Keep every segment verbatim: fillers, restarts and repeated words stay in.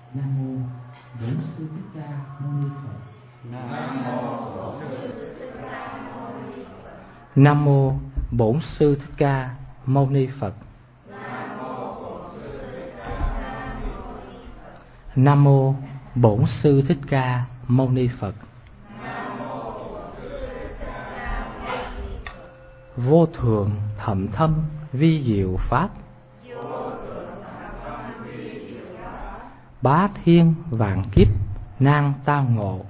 Nam mô Bổn Sư Thích Ca Mâu Ni Phật. Nam mô Bổn Sư Thích Ca Mâu Ni Phật. Nam mô Bổn Sư Thích Ca Mâu Ni Phật. Nam mô Bổn Sư Thích Ca Mâu Ni Phật. Vô thượng thậm thâm vi diệu pháp, bá thiên vạn kiếp nan tao ngộ.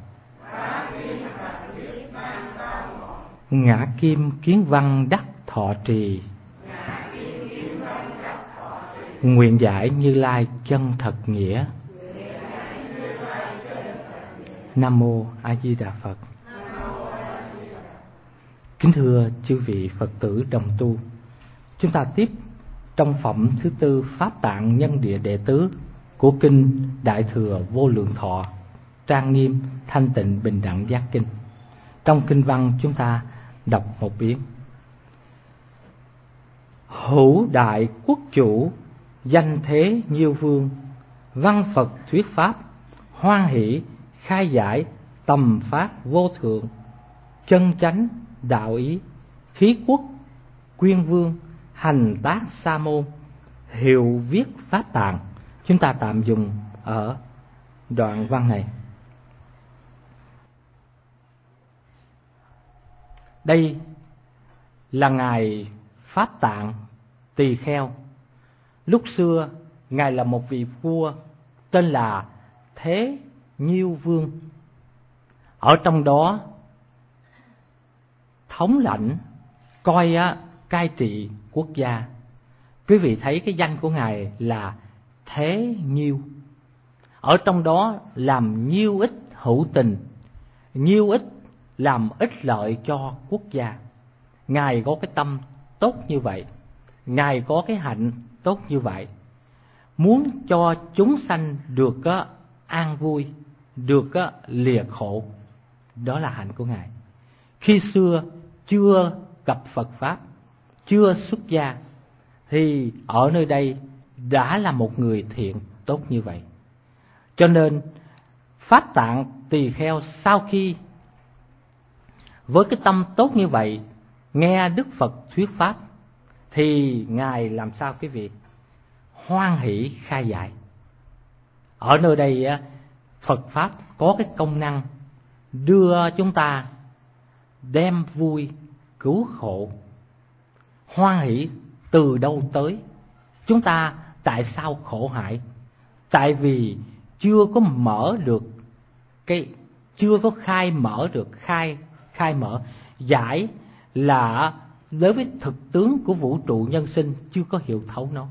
Ngã kim kiến văn đắc thọ trì, nguyện giải Như Lai chân thật nghĩa. Nam mô A Di Đà Phật. Kính thưa chư vị Phật tử đồng tu, chúng ta tiếp trong phẩm thứ tư Pháp Tạng Nhân Địa Đệ Tứ của kinh Đại Thừa Vô Lượng Thọ Trang Nghiêm Thanh Tịnh Bình Đẳng Giác Kinh. Trong kinh văn chúng ta đọc một biến: hữu đại quốc chủ, danh thế nhiêu vương, văn Phật thuyết pháp, hoan hỷ khai giải, tầm phát vô thượng, chân chánh đạo ý, khí quốc quyên vương, hành tác sa môn, hiệu viết pháp tạng. Chúng ta tạm dùng ở đoạn văn này. Đây là ngài Pháp Tạng Tỳ Kheo. Lúc xưa ngài là một vị vua tên là Thế Nhiêu Vương. Ở trong đó thống lãnh coi cai trị quốc gia. Quý vị thấy cái danh của ngài là Thế Nhiêu. Ở trong đó làm nhiêu ích hữu tình, nhiêu ích làm ích lợi cho quốc gia. Ngài có cái tâm tốt như vậy, ngài có cái hạnh tốt như vậy, muốn cho chúng sanh được uh, an vui, được uh, lìa khổ. Đó là hạnh của ngài. Khi xưa chưa gặp Phật Pháp, chưa xuất gia, thì ở nơi đây đã là một người thiện tốt như vậy. Cho nên Pháp Tạng Tỳ Kheo sau khi với cái tâm tốt như vậy nghe Đức Phật thuyết pháp, thì ngài làm sao quý vị? Hoan hỷ khai giải. Ở nơi đây Phật Pháp có cái công năng đưa chúng ta đem vui cứu khổ. Hoan hỷ từ đâu tới? Chúng ta tại sao khổ hại? Tại vì chưa có mở được cái, chưa có khai mở được, khai khai mở giải là đối với thực tướng của vũ trụ nhân sinh chưa có hiểu thấu nó.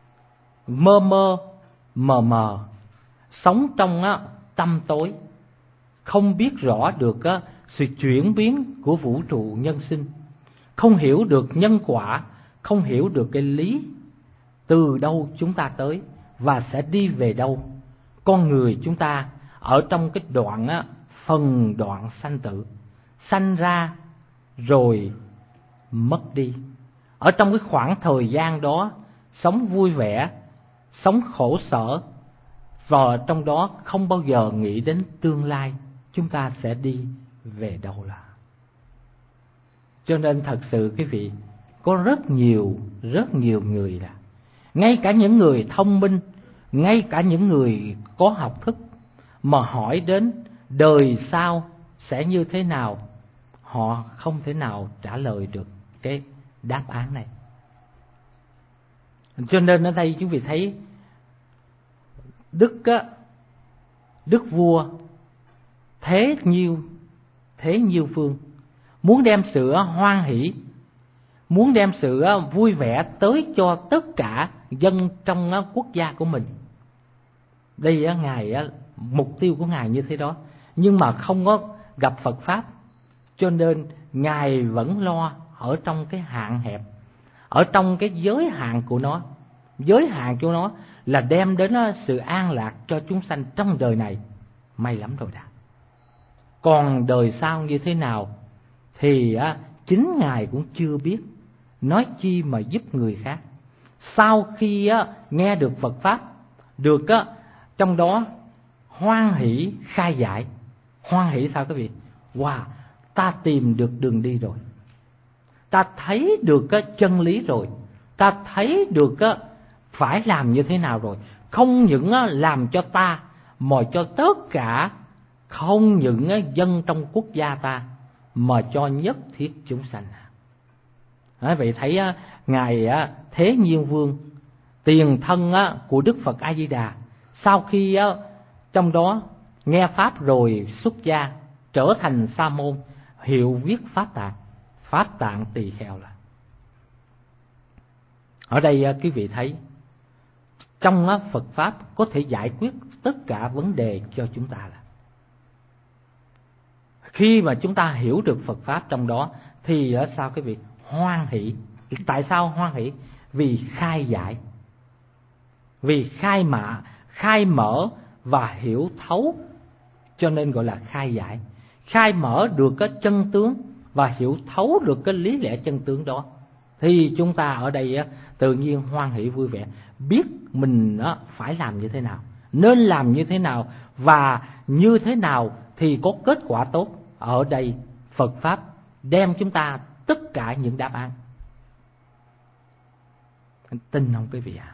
Mơ mơ mờ mờ, sống trong á, tâm tối, không biết rõ được á, sự chuyển biến của vũ trụ nhân sinh, không hiểu được nhân quả, không hiểu được cái lý từ đâu chúng ta tới và sẽ đi về đâu. Con người chúng ta ở trong cái đoạn á, phần đoạn sanh tử, sanh ra rồi mất đi. Ở trong cái khoảng thời gian đó sống vui vẻ, sống khổ sở, và trong đó không bao giờ nghĩ đến tương lai chúng ta sẽ đi về đâu là. Cho nên thật sự quý vị, có rất nhiều, rất nhiều người là, ngay cả những người thông minh, ngay cả những người có học thức, mà hỏi đến đời sau sẽ như thế nào, họ không thể nào trả lời được cái đáp án này. Cho nên ở đây chúng vị thấy Đức á, Đức vua Thế Nhiêu, Thế Nhiêu Vương muốn đem sự hoan hỷ, muốn đem sự vui vẻ tới cho tất cả dân trong quốc gia của mình. Đây ngài, mục tiêu của ngài như thế đó, nhưng mà không có gặp Phật Pháp, cho nên ngài vẫn lo ở trong cái hạn hẹp, ở trong cái giới hạn của nó. Giới hạn của nó là đem đến sự an lạc cho chúng sanh trong đời này, may lắm rồi đã. Còn đời sau như thế nào thì chính ngài cũng chưa biết, nói chi mà giúp người khác. Sau khi nghe được Phật Pháp, được trong đó hoan hỷ khai giải. Hoan hỷ sao quý vị? Wow, ta tìm được đường đi rồi, ta thấy được cái chân lý rồi, ta thấy được cái phải làm như thế nào rồi. Không những làm cho ta mà cho tất cả, không những dân trong quốc gia ta mà cho nhất thiết chúng sanh. Đó, vậy thấy ngài Thế Nhiên Vương, tiền thân của Đức Phật A Di Đà, sau khi trong đó nghe pháp rồi xuất gia trở thành sa môn, hiệu viết pháp tạng, pháp tạng tỳ kheo. Là ở đây quý vị thấy trong Phật pháp có thể giải quyết tất cả vấn đề cho chúng ta. Là khi mà chúng ta hiểu được Phật pháp trong đó thì ở sao quý vị? Hoan hỷ. Tại sao hoan hỷ? Vì khai giải, vì khai mạ, khai mở và hiểu thấu, cho nên gọi là khai giải. Khai mở được cái chân tướng và hiểu thấu được cái lý lẽ chân tướng đó, thì chúng ta ở đây tự nhiên hoan hỷ vui vẻ, biết mình phải làm như thế nào, nên làm như thế nào và như thế nào thì có kết quả tốt. Ở đây Phật pháp đem chúng ta tất cả những đáp án. Tin không quý vị ạ? À?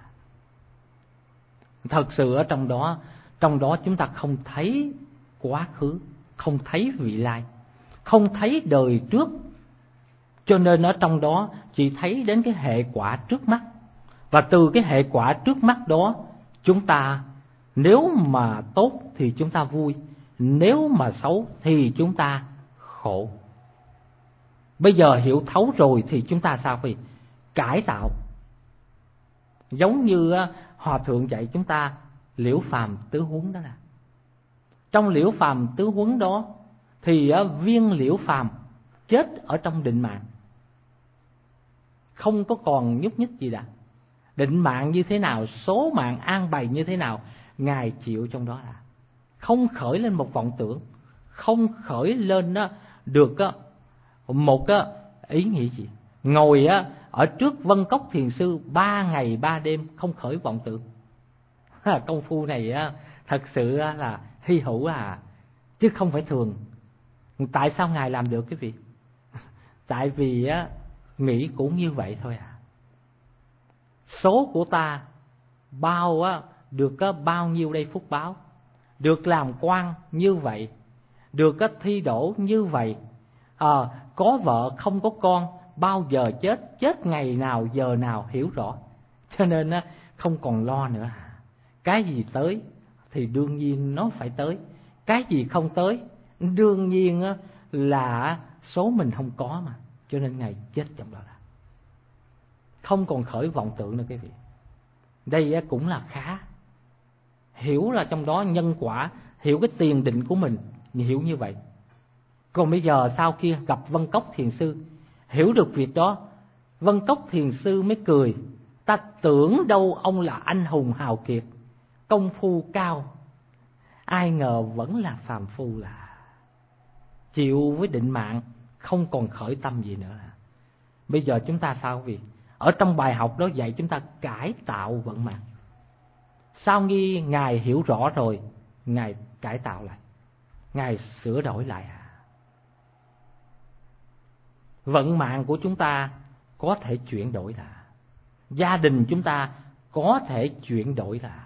Thật sự ở trong đó, trong đó chúng ta không thấy quá khứ, không thấy vị lai, không thấy đời trước, cho nên ở trong đó chỉ thấy đến cái hệ quả trước mắt. Và từ cái hệ quả trước mắt đó, chúng ta nếu mà tốt thì chúng ta vui, nếu mà xấu thì chúng ta khổ. Bây giờ hiểu thấu rồi thì chúng ta sao vậy? Cải tạo. Giống như Hòa Thượng dạy chúng ta Liễu Phàm Tứ Huấn đó. Là trong Liễu Phàm Tứ Huấn đó thì viên Liễu Phàm chết ở trong định mạng, không có còn nhúc nhích gì đã. Định mạng như thế nào, số mạng an bày như thế nào, Ngài chịu trong đó. Là không khởi lên một vọng tưởng, không khởi lên được một ý nghĩ gì. Ngồi ở trước Vân Cốc Thiền Sư ba ngày ba đêm không khởi vọng tưởng. Công phu này thật sự là hy hữu à, chứ không phải thường. Tại sao Ngài làm được quý vị? Tại vì nghĩ cũng như vậy thôi à. Số của ta bao được bao nhiêu đây phúc báo, được làm quan như vậy, được thi đỗ như vậy, à, có vợ không có con, bao giờ chết, chết ngày nào giờ nào hiểu rõ, cho nên không còn lo nữa. Cái gì tới thì đương nhiên nó phải tới, cái gì không tới đương nhiên là số mình không có mà, cho nên Ngài chết trong đó. Là không còn khởi vọng tưởng nữa quý vị. Đây cũng là khá hiểu là trong đó nhân quả, hiểu cái tiền định của mình, hiểu như vậy. Còn bây giờ sau khi gặp Vân Cốc Thiền Sư, hiểu được việc đó, Vân Cốc Thiền Sư mới cười. Ta tưởng đâu ông là anh hùng hào kiệt, công phu cao, ai ngờ vẫn là phàm phu. Là chịu với định mạng, không còn khởi tâm gì nữa. Bây giờ chúng ta sao quý vị? Ở trong bài học đó dạy chúng ta cải tạo vận mạng. Sau khi Ngài hiểu rõ rồi, Ngài cải tạo lại, Ngài sửa đổi lại. Vận mạng của chúng ta có thể chuyển đổi. Là gia đình chúng ta có thể chuyển đổi. Là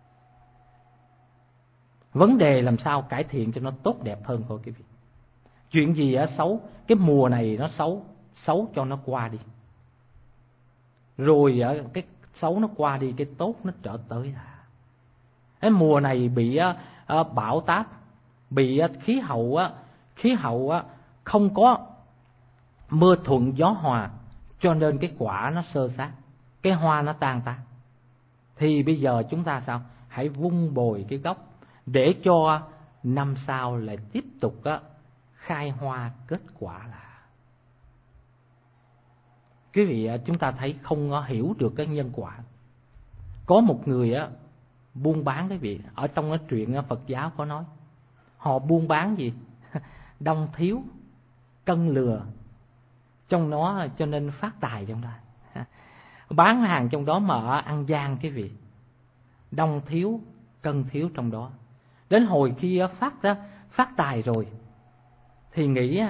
vấn đề làm sao cải thiện cho nó tốt đẹp hơn thôi quý vị. Chuyện gì á xấu, cái mùa này nó xấu, xấu cho nó qua đi, rồi cái xấu nó qua đi, cái tốt nó trở tới. Là cái mùa này bị bão táp, bị khí hậu khí hậu không có mưa thuận gió hòa, cho nên cái quả nó xơ xác, cái hoa nó tan tác. Thì bây giờ chúng ta sao? Hãy vun bồi cái gốc để cho năm sau lại tiếp tục khai hoa kết quả. Là quý vị chúng ta thấy không hiểu được cái nhân quả. Có một người á buôn bán, quý vị, ở trong cái truyện Phật giáo có nói, họ buôn bán gì? Đông thiếu, cân lừa trong nó, cho nên phát tài trong đó. Bán hàng trong đó mà ăn gian quý vị, đông thiếu, cân thiếu trong đó. Đến hồi khi phát ra phát tài rồi thì nghĩ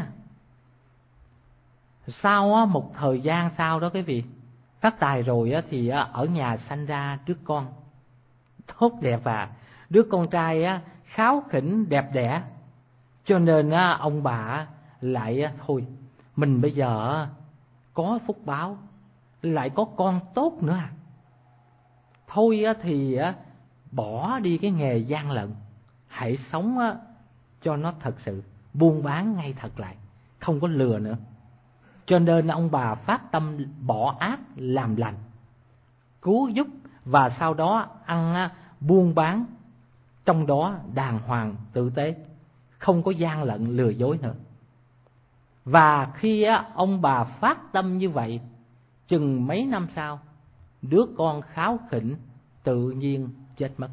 sau một thời gian sau đó quý vị, phát tài rồi thì ở nhà sanh ra đứa con tốt đẹp à, đứa con trai kháu khỉnh đẹp đẽ, cho nên ông bà lại thôi mình bây giờ có phúc báo, lại có con tốt nữa à, thôi thì bỏ đi cái nghề gian lận, hãy sống cho nó thật sự, buôn bán ngay thật lại, không có lừa nữa. Cho nên ông bà phát tâm bỏ ác làm lành, cứu giúp, và sau đó ăn buôn bán trong đó đàng hoàng tử tế, không có gian lận lừa dối nữa. Và khi ông bà phát tâm như vậy, chừng mấy năm sau, đứa con kháu khỉnh tự nhiên chết mất.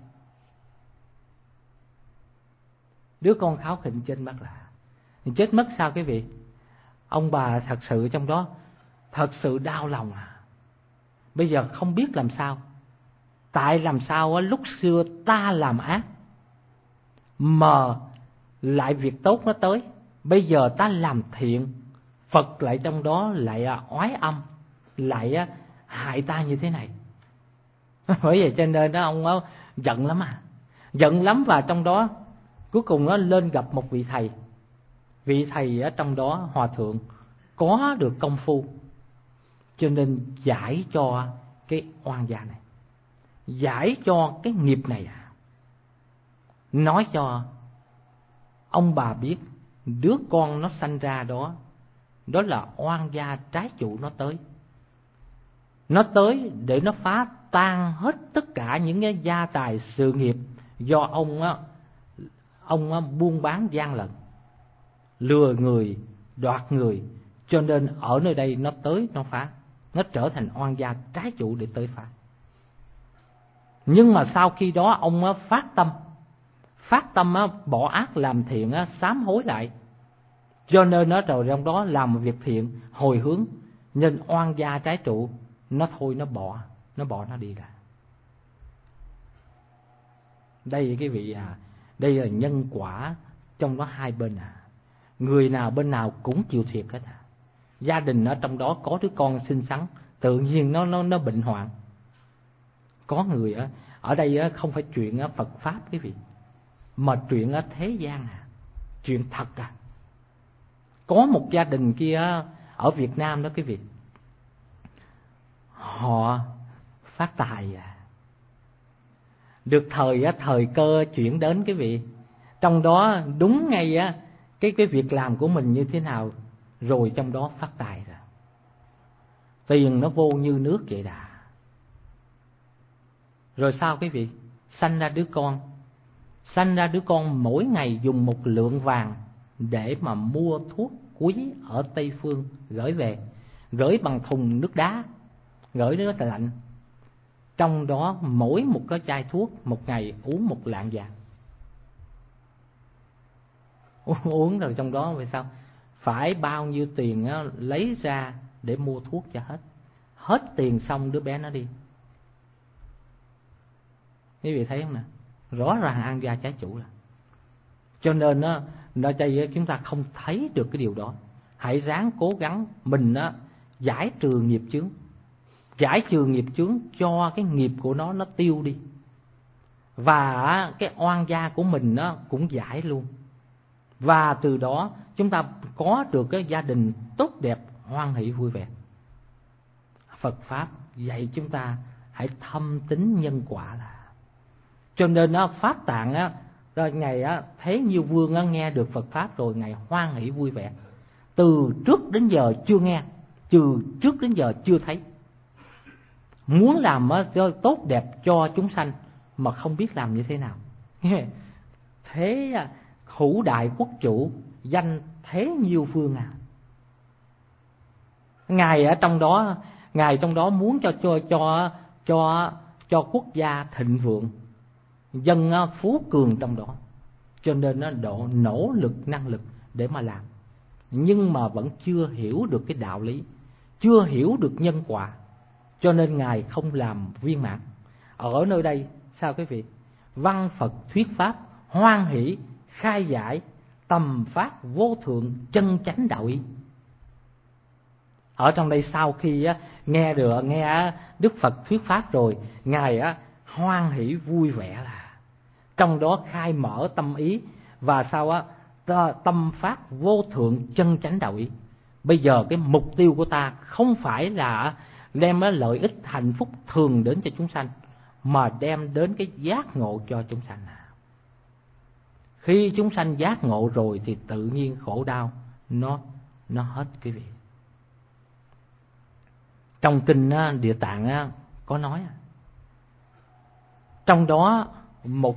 Đứa con kháu khỉnh chết mất là chết mất sao quý vị? Ông bà thật sự trong đó thật sự đau lòng à. Bây giờ không biết làm sao. Tại làm sao lúc xưa ta làm ác mà lại việc tốt nó tới, bây giờ ta làm thiện, Phật lại trong đó lại oái âm, lại hại ta như thế này. Bởi vậy cho nên đó ông đó giận lắm à, giận lắm. Và trong đó cuối cùng nó lên gặp một vị thầy. Vị thầy ở trong đó hòa thượng có được công phu, cho nên giải cho cái oan gia này, giải cho cái nghiệp này à. Nói cho ông bà biết đứa con nó sanh ra đó, đó là oan gia trái chủ nó tới. Nó tới để nó phá tan hết tất cả những cái gia tài sự nghiệp do ông á, ông á, buôn bán gian lận, lừa người, đoạt người. Cho nên ở nơi đây nó tới nó phá, nó trở thành oan gia trái chủ để tới phá. Nhưng mà sau khi đó ông á, phát tâm, phát tâm á, bỏ ác làm thiện á, sám hối lại. Cho nên nó rồi trong đó làm một việc thiện, hồi hướng, nên oan gia trái chủ nó thôi nó bỏ, nó bỏ nó đi ra. Đây cái vị à, đây là nhân quả trong đó hai bên à. Người nào bên nào cũng chịu thiệt hết à. Gia đình ở trong đó có đứa con xinh xắn, tự nhiên nó nó nó bệnh hoạn. Có người ở ở đây không phải chuyện Phật pháp quý vị, mà chuyện ở thế gian à, chuyện thật à. Có một gia đình kia ở Việt Nam đó quý vị, họ phát tài à, được thời thời cơ chuyển đến quý vị, trong đó đúng ngay á cái cái việc làm của mình như thế nào, rồi trong đó phát tài ra, tiền nó vô như nước vậy đã. Rồi sao quý vị? Sanh ra đứa con, sanh ra đứa con mỗi ngày dùng một lượng vàng để mà mua thuốc quý ở Tây Phương gửi về, gửi bằng thùng nước đá, gửi nước lạnh. Trong đó mỗi một cái chai thuốc một ngày uống một lạng vàng. Uống rồi trong đó vì sao? Phải bao nhiêu tiền á, lấy ra để mua thuốc cho hết. Hết tiền xong đứa bé nó đi. Quý vị thấy không nè? Rõ ràng ăn gia trái chủ là. Cho nên á, ở đây chúng ta không thấy được cái điều đó. Hãy ráng cố gắng mình á, giải trừ nghiệp chướng, giải trừ nghiệp chướng cho cái nghiệp của nó nó tiêu đi, và cái oan gia của mình nó cũng giải luôn. Và từ đó chúng ta có được cái gia đình tốt đẹp, hoan hỷ vui vẻ. Phật pháp dạy chúng ta hãy thâm tín nhân quả là. Cho nên á, Pháp Tạng á, ngày á, Thế Nhiêu Vương á, nghe được Phật pháp rồi ngày hoan hỷ vui vẻ. Từ trước đến giờ chưa nghe, từ trước đến giờ chưa thấy. Muốn làm á, tốt đẹp cho chúng sanh mà không biết làm như thế nào. Thế hữu đại quốc chủ danh Thế Nhiêu Vương à. Ngài ở trong đó, ngài trong đó muốn cho cho cho cho cho quốc gia thịnh vượng, dân phú cường trong đó, cho nên nó độ nỗ lực năng lực để mà làm, nhưng mà vẫn chưa hiểu được cái đạo lý, chưa hiểu được nhân quả, cho nên ngài không làm viên mãn. Ở nơi đây sao quý vị? Văn Phật thuyết pháp hoan hỷ khai giải tầm phát vô thượng chân chánh đạo ý. Ở trong đây sau khi nghe được nghe Đức Phật thuyết pháp rồi, ngài hoan hỷ vui vẻ, là trong đó khai mở tâm ý và sau á tâm phát vô thượng chân chánh đạo ý. Bây giờ cái mục tiêu của ta không phải là đem lợi ích hạnh phúc thường đến cho chúng sanh, mà đem đến cái giác ngộ cho chúng sanh. Khi chúng sanh giác ngộ rồi thì tự nhiên khổ đau nó nó hết quý vị. Trong kinh Địa Tạng có nói, trong đó một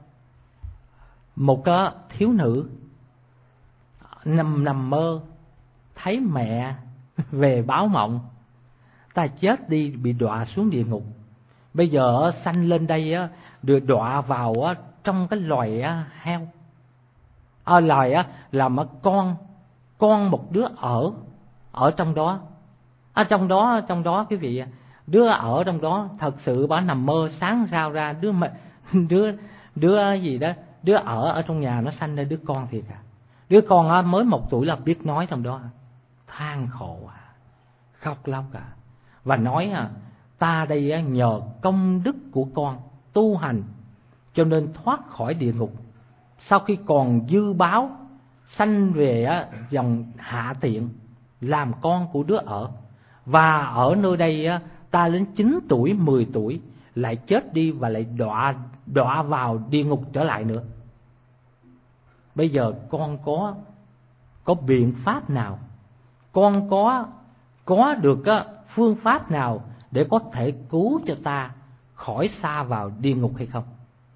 một thiếu nữ nằm nằm mơ thấy mẹ về báo mộng, ta chết đi bị đọa xuống địa ngục, bây giờ sanh lên đây được đọa vào trong cái loài heo, à, loài làm con con một đứa ở ở trong đó, ở trong đó trong đó quý vị, đứa ở trong đó thật sự bà nằm mơ sáng sao ra đứa đứa đứa gì đó, đứa ở ở trong nhà nó sanh ra đứa con thiệt à. Đứa con mới một tuổi là biết nói trong đó, than khổ à, khóc lóc à, và nói à, ta đây nhờ công đức của con tu hành cho nên thoát khỏi địa ngục, sau khi còn dư báo sanh về dòng hạ tiện làm con của đứa ở, và ở nơi đây ta đến chín tuổi mười tuổi lại chết đi và lại đọa đọa vào địa ngục trở lại nữa. Bây giờ con có có biện pháp nào, con có có được phương pháp nào để có thể cứu cho ta khỏi xa vào địa ngục hay không?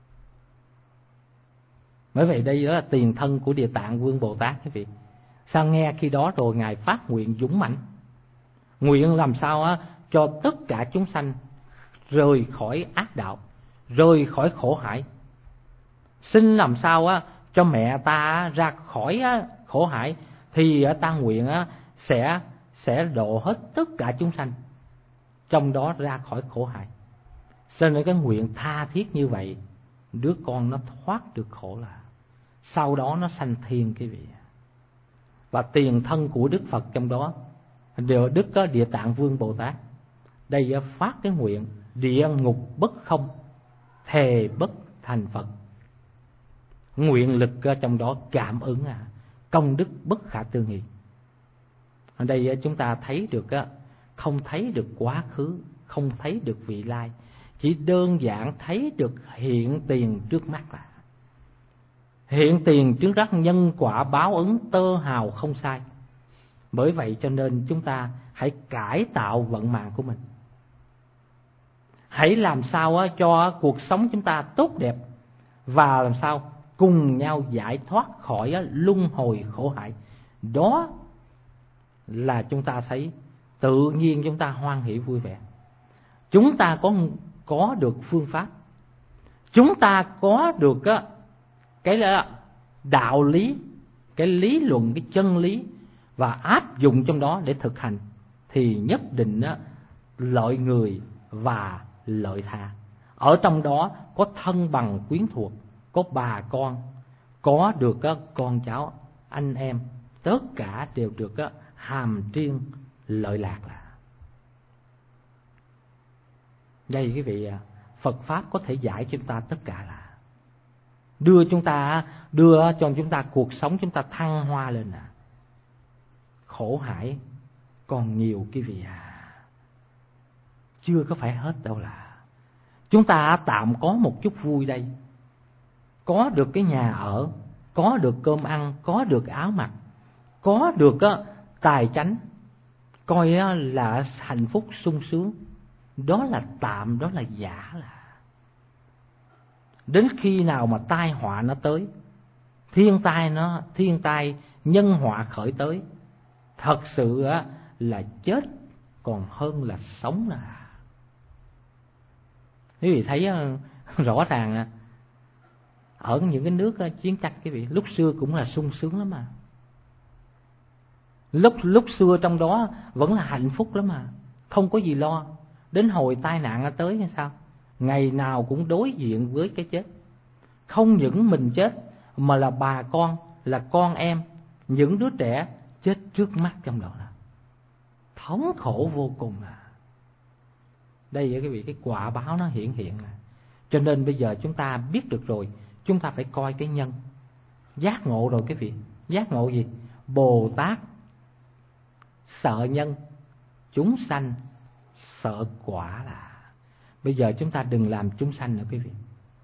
Bởi vậy đây đó là tiền thân của Địa Tạng Vương Bồ Tát quý vị. Sao nghe khi đó rồi ngài phát nguyện dũng mãnh, nguyện làm sao á cho tất cả chúng sanh rời khỏi ác đạo, rời khỏi khổ hải, xin làm sao á cho mẹ ta ra khỏi khổ hải, thì ta nguyện sẽ sẽ độ hết tất cả chúng sanh trong đó ra khỏi khổ hải. Cho nên cái nguyện tha thiết như vậy, đứa con nó thoát được khổ là sau đó nó sanh thiên quý vị. Và tiền thân của Đức Phật trong đó, Đức Địa Tạng Vương Bồ Tát, đây phát cái nguyện địa ngục bất không, thề bất thành Phật. Nguyện lực trong đó cảm ứng à, công đức bất khả tư nghị. Ở đây chúng ta thấy được, không thấy được quá khứ, không thấy được vị lai, chỉ đơn giản thấy được hiện tiền trước mắt là hiện tiền trước mắt, nhân quả báo ứng tơ hào không sai. Bởi vậy cho nên chúng ta hãy cải tạo vận mạng của mình, hãy làm sao cho cuộc sống chúng ta tốt đẹp, và làm sao cùng nhau giải thoát khỏi luân hồi khổ hải. Đó là chúng ta thấy tự nhiên chúng ta hoan hỷ vui vẻ. Chúng ta có có được phương pháp, chúng ta có được cái đạo lý, cái lý luận, cái chân lý, và áp dụng trong đó để thực hành, thì nhất định lợi người và lợi tha. Ở trong đó có thân bằng quyến thuộc, có bà con, có được con cháu, anh em, tất cả đều được hàm triên lợi lạc. Là đây quý vị, Phật Pháp có thể giải cho chúng ta tất cả, là đưa chúng ta đưa cho chúng ta cuộc sống chúng ta thăng hoa lên. À, khổ hải còn nhiều quý vị à, chưa có phải hết đâu. Là chúng ta tạm có một chút vui đây, có được cái nhà ở, có được cơm ăn, có được áo mặc, có được tài chánh, coi là hạnh phúc sung sướng. Đó là tạm, đó là giả. Là đến khi nào mà tai họa nó tới, thiên tai nó thiên tai nhân họa khởi tới, thật sự là chết còn hơn là sống. Là quý vị thấy rõ ràng, ở những cái nước chiến tranh quý vị, lúc xưa cũng là sung sướng lắm mà. Lúc lúc xưa trong đó vẫn là hạnh phúc lắm mà, không có gì lo. Đến hồi tai nạn tới hay sao, ngày nào cũng đối diện với cái chết. Không những mình chết mà là bà con, là con em, những đứa trẻ chết trước mắt trong đó. Thống khổ vô cùng à. Đây là cái vị cái quả báo nó hiện hiện à. Cho nên bây giờ chúng ta biết được rồi, chúng ta phải coi cái nhân. Giác ngộ rồi cái vị. Giác ngộ gì? Bồ Tát sợ nhân, chúng sanh sợ quả là. Bây giờ chúng ta đừng làm chúng sanh nữa quý vị.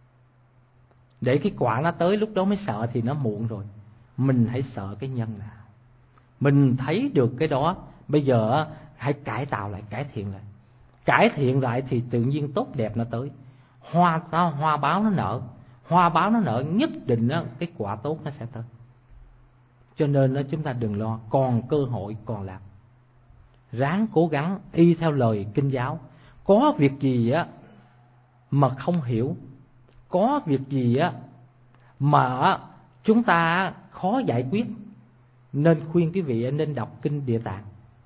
Để cái quả nó tới lúc đó mới sợ thì nó muộn rồi. Mình hãy sợ cái nhân nào. Mình thấy được cái đó, bây giờ hãy cải tạo lại, cải thiện lại. Cải thiện lại thì tự nhiên tốt đẹp nó tới. Hoa, hoa báo nó nở. Hoa báo nó nở nhất định đó, cái quả tốt nó sẽ tới. Cho nên đó, chúng ta đừng lo, còn cơ hội còn làm. Ráng cố gắng y theo lời kinh giáo. Có việc gì á mà không hiểu, có việc gì á mà chúng ta khó giải quyết, nên khuyên quý vị nên đọc kinh Địa Tạng.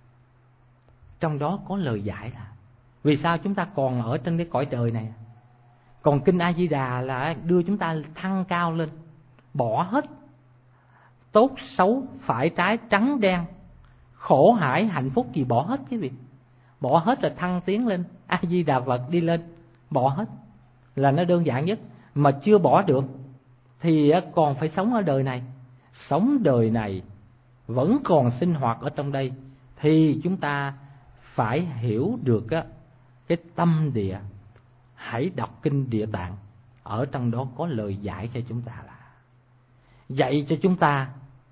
Trong đó có lời giải là vì sao chúng ta còn ở trên cái cõi đời này. Còn kinh A Di Đà là đưa chúng ta thăng cao lên, bỏ hết tốt xấu phải trái trắng đen, khổ hải hạnh phúc gì bỏ hết quý vị. Bỏ hết là thăng tiến lên, A Di Đà Phật đi lên, bỏ hết là nó đơn giản nhất. Mà chưa bỏ được thì còn phải sống ở đời này. Sống đời này vẫn còn sinh hoạt ở trong đây thì chúng ta phải hiểu được cái tâm địa. Hãy đọc kinh Địa Tạng, ở trong đó có lời giải cho chúng ta, là dạy cho chúng ta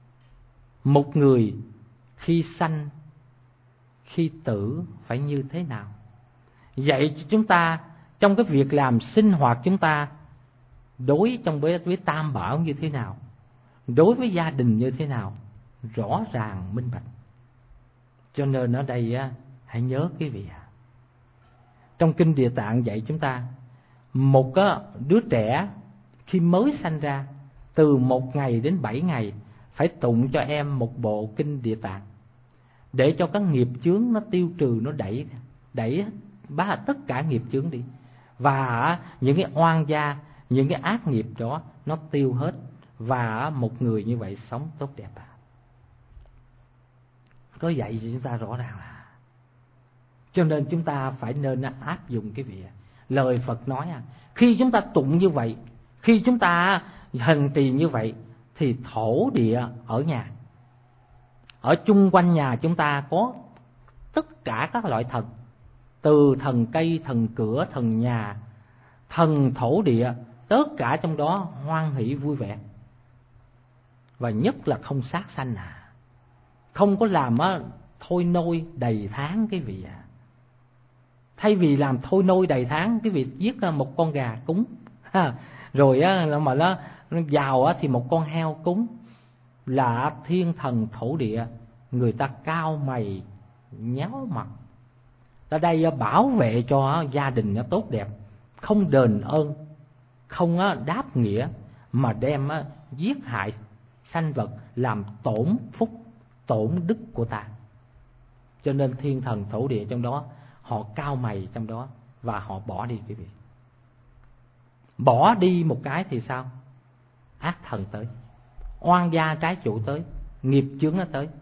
một người khi sanh khi tử phải như thế nào, dạy cho chúng ta trong cái việc làm sinh hoạt chúng ta đối trong với, với tam bảo như thế nào, đối với gia đình như thế nào, rõ ràng minh bạch. Cho nên ở đây á, hãy nhớ quý vị à, trong kinh Địa Tạng dạy chúng ta một á, đứa trẻ khi mới sanh ra, từ một ngày đến bảy ngày phải tụng cho em một bộ kinh Địa Tạng, để cho các nghiệp chướng nó tiêu trừ, nó đẩy đẩy bá tất cả nghiệp chướng đi, và những cái oan gia, những cái ác nghiệp đó nó tiêu hết, và một người như vậy sống tốt đẹp. Có dạy cho chúng ta rõ ràng là, cho nên chúng ta phải nên áp dụng cái việc lời Phật nói à. Khi chúng ta tụng như vậy, khi chúng ta hành trì như vậy, thì thổ địa ở nhà, ở chung quanh nhà chúng ta có tất cả các loại thần, từ thần cây, thần cửa, thần nhà, thần thổ địa, tất cả trong đó hoan hỷ vui vẻ. Và nhất là không sát sanh à, không có làm á, thôi nôi đầy tháng cái vị à. Thay vì làm thôi nôi đầy tháng, cái việc giết một con gà cúng ha, rồi á, mà nó, nó giàu á, thì một con heo cúng, là thiên thần thổ địa người ta cao mày nháo mặt. Ở đây bảo vệ cho gia đình nó tốt đẹp, không đền ơn, không đáp nghĩa, mà đem giết hại sanh vật, làm tổn phúc tổn đức của ta. Cho nên thiên thần thổ địa trong đó họ cao mày trong đó, và họ bỏ đi quý vị. Bỏ đi một cái thì sao? Ác thần tới, oan gia trái chủ tới, nghiệp chướng nó tới.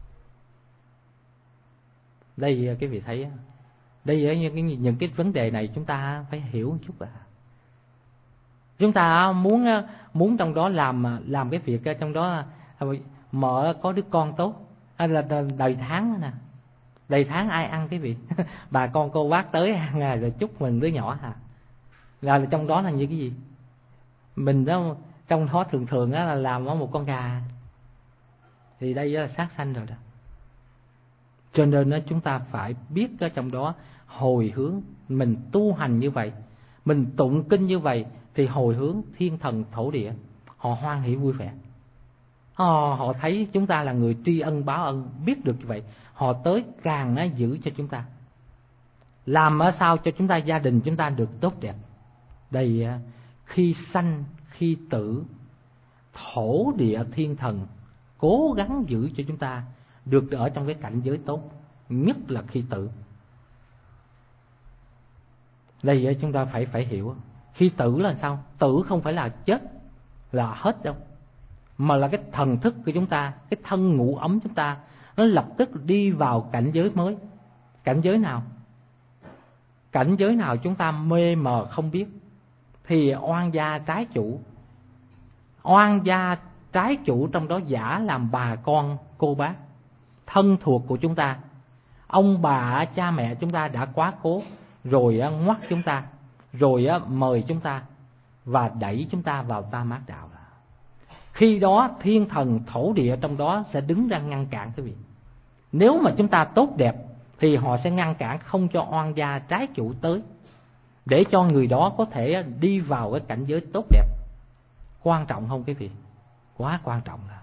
Đây quý vị thấy, đây ở những cái, những cái vấn đề này chúng ta phải hiểu một chút à. Chúng ta muốn muốn trong đó làm làm cái việc trong đó, mở có đứa con tốt, hay là đầy tháng nè, đầy tháng ai ăn cái vị bà con cô bác tới ăn rồi chúc mừng đứa nhỏ à. Là trong đó là như cái gì? Mình đó trong đó thường thường đó là làm một con gà, thì đây là sát sanh rồi đó. Cho nên đó, chúng ta phải biết ở trong đó hồi hướng. Mình tu hành như vậy, mình tụng kinh như vậy, thì hồi hướng thiên thần thổ địa, họ hoan hỷ vui vẻ. Họ, họ thấy chúng ta là người tri ân báo ân, biết được như vậy, họ tới càng á, giữ cho chúng ta, làm ở sao cho chúng ta, gia đình chúng ta được tốt đẹp. Đây khi sanh khi tử, thổ địa thiên thần cố gắng giữ cho chúng ta được ở trong cái cảnh giới tốt, nhất là khi tử. Đây chúng ta phải phải hiểu, Khi tử là sao? Tử không phải là chết, là hết đâu, mà là cái thần thức của chúng ta, cái thân ngũ ấm chúng ta, nó lập tức đi vào cảnh giới mới. Cảnh giới nào? Cảnh giới nào chúng ta mê mờ không biết, thì oan gia trái chủ. Oan gia trái chủ trong đó giả làm bà con cô bác, thân thuộc của chúng ta. Ông bà cha mẹ chúng ta đã quá cố, rồi ngoắt chúng ta, rồi mời chúng ta và đẩy chúng ta vào ta mát đạo. Khi đó thiên thần thổ địa trong đó sẽ đứng ra ngăn cản quý vị. Nếu mà chúng ta tốt đẹp thì họ sẽ ngăn cản không cho oan gia trái chủ tới, để cho người đó có thể đi vào cái cảnh giới tốt đẹp. Quan trọng không quý vị? Quá quan trọng. Là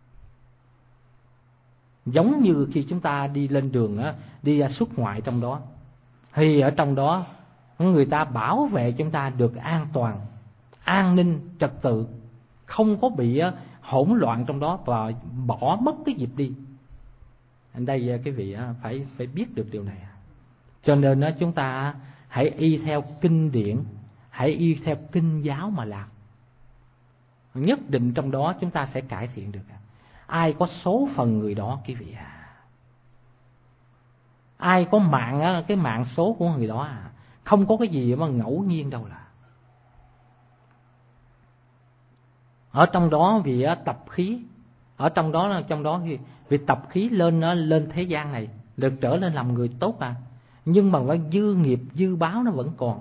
giống như khi chúng ta đi lên đường đi ra xuất ngoại trong đó, thì ở trong đó người ta bảo vệ chúng ta được an toàn, an ninh trật tự, không có bị hỗn loạn trong đó và bỏ mất cái dịp đi. Ở đây cái vị phải phải biết được điều này. Cho nên chúng ta hãy y theo kinh điển, hãy y theo kinh giáo mà làm. Nhất định trong đó chúng ta sẽ cải thiện được. Ai có số phần người đó quý vị à. Ai có mạng, cái mạng số của người đó à. Không có cái gì mà ngẫu nhiên đâu là. Ở trong đó vì tập khí, ở trong đó trong đó vì tập khí lên lên thế gian này được trở nên làm người tốt à. Nhưng mà dư nghiệp dư báo nó vẫn còn.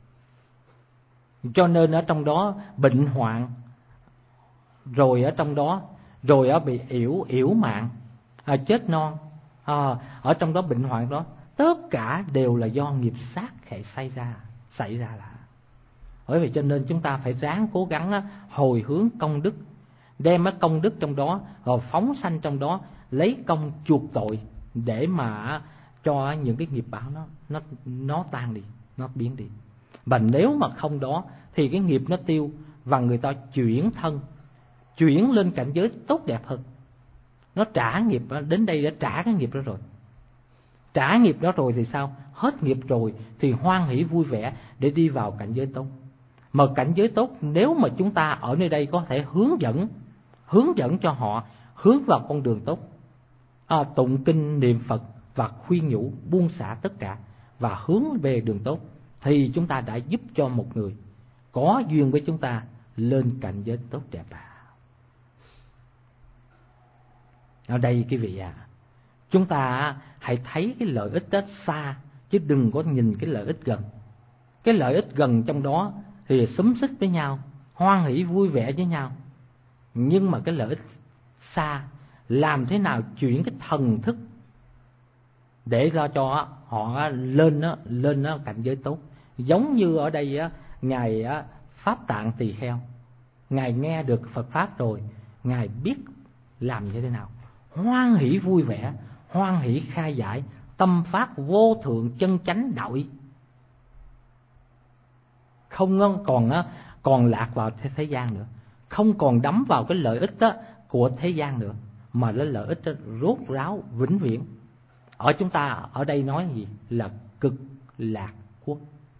Cho nên ở trong đó bệnh hoạn, rồi ở trong đó rồi ở bị yểu yểu mạng, à, chết non, à, ở trong đó bệnh hoạn đó, tất cả đều là do nghiệp sát hệ xảy ra xảy ra là. Bởi vậy cho nên chúng ta phải ráng cố gắng hồi hướng công đức, đem cái công đức trong đó rồi phóng sanh trong đó, lấy công chuộc tội để mà cho những cái nghiệp báo nó nó nó tan đi, nó biến đi. Và nếu mà không đó thì cái nghiệp nó tiêu và người ta chuyển thân, chuyển lên cảnh giới tốt đẹp hơn. Nó trả nghiệp, đến đây đã trả cái nghiệp đó rồi. Trả nghiệp đó rồi thì sao? Hết nghiệp rồi thì hoan hỷ vui vẻ để đi vào cảnh giới tốt. Mà cảnh giới tốt nếu mà chúng ta ở nơi đây có thể hướng dẫn, hướng dẫn cho họ hướng vào con đường tốt, à, tụng kinh niệm Phật và khuyên nhủ buông xả tất cả và hướng về đường tốt, thì chúng ta đã giúp cho một người có duyên với chúng ta lên cảnh giới tốt đẹp à. Ở đây quý vị à, chúng ta hãy thấy cái lợi ích đó xa, chứ đừng có nhìn cái lợi ích gần. Cái lợi ích gần trong đó thì xúm xích với nhau, hoan hỷ vui vẻ với nhau. Nhưng mà cái lợi ích xa, làm thế nào chuyển cái thần thức để cho cho họ lên đó, lên đó cảnh giới tốt. Giống như ở đây á, ngài á, Pháp Tạng Tỳ Kheo, ngài nghe được Phật pháp rồi, ngài biết làm như thế nào, hoan hỷ vui vẻ, hoan hỷ khai giải, tâm phát vô thượng chân chánh đạo ý, không còn còn lạc vào thế, thế gian nữa, không còn đắm vào cái lợi ích đó của thế gian nữa, mà cái lợi ích đó rốt ráo vĩnh viễn. Ở chúng ta ở đây nói gì là cực lạc quốc.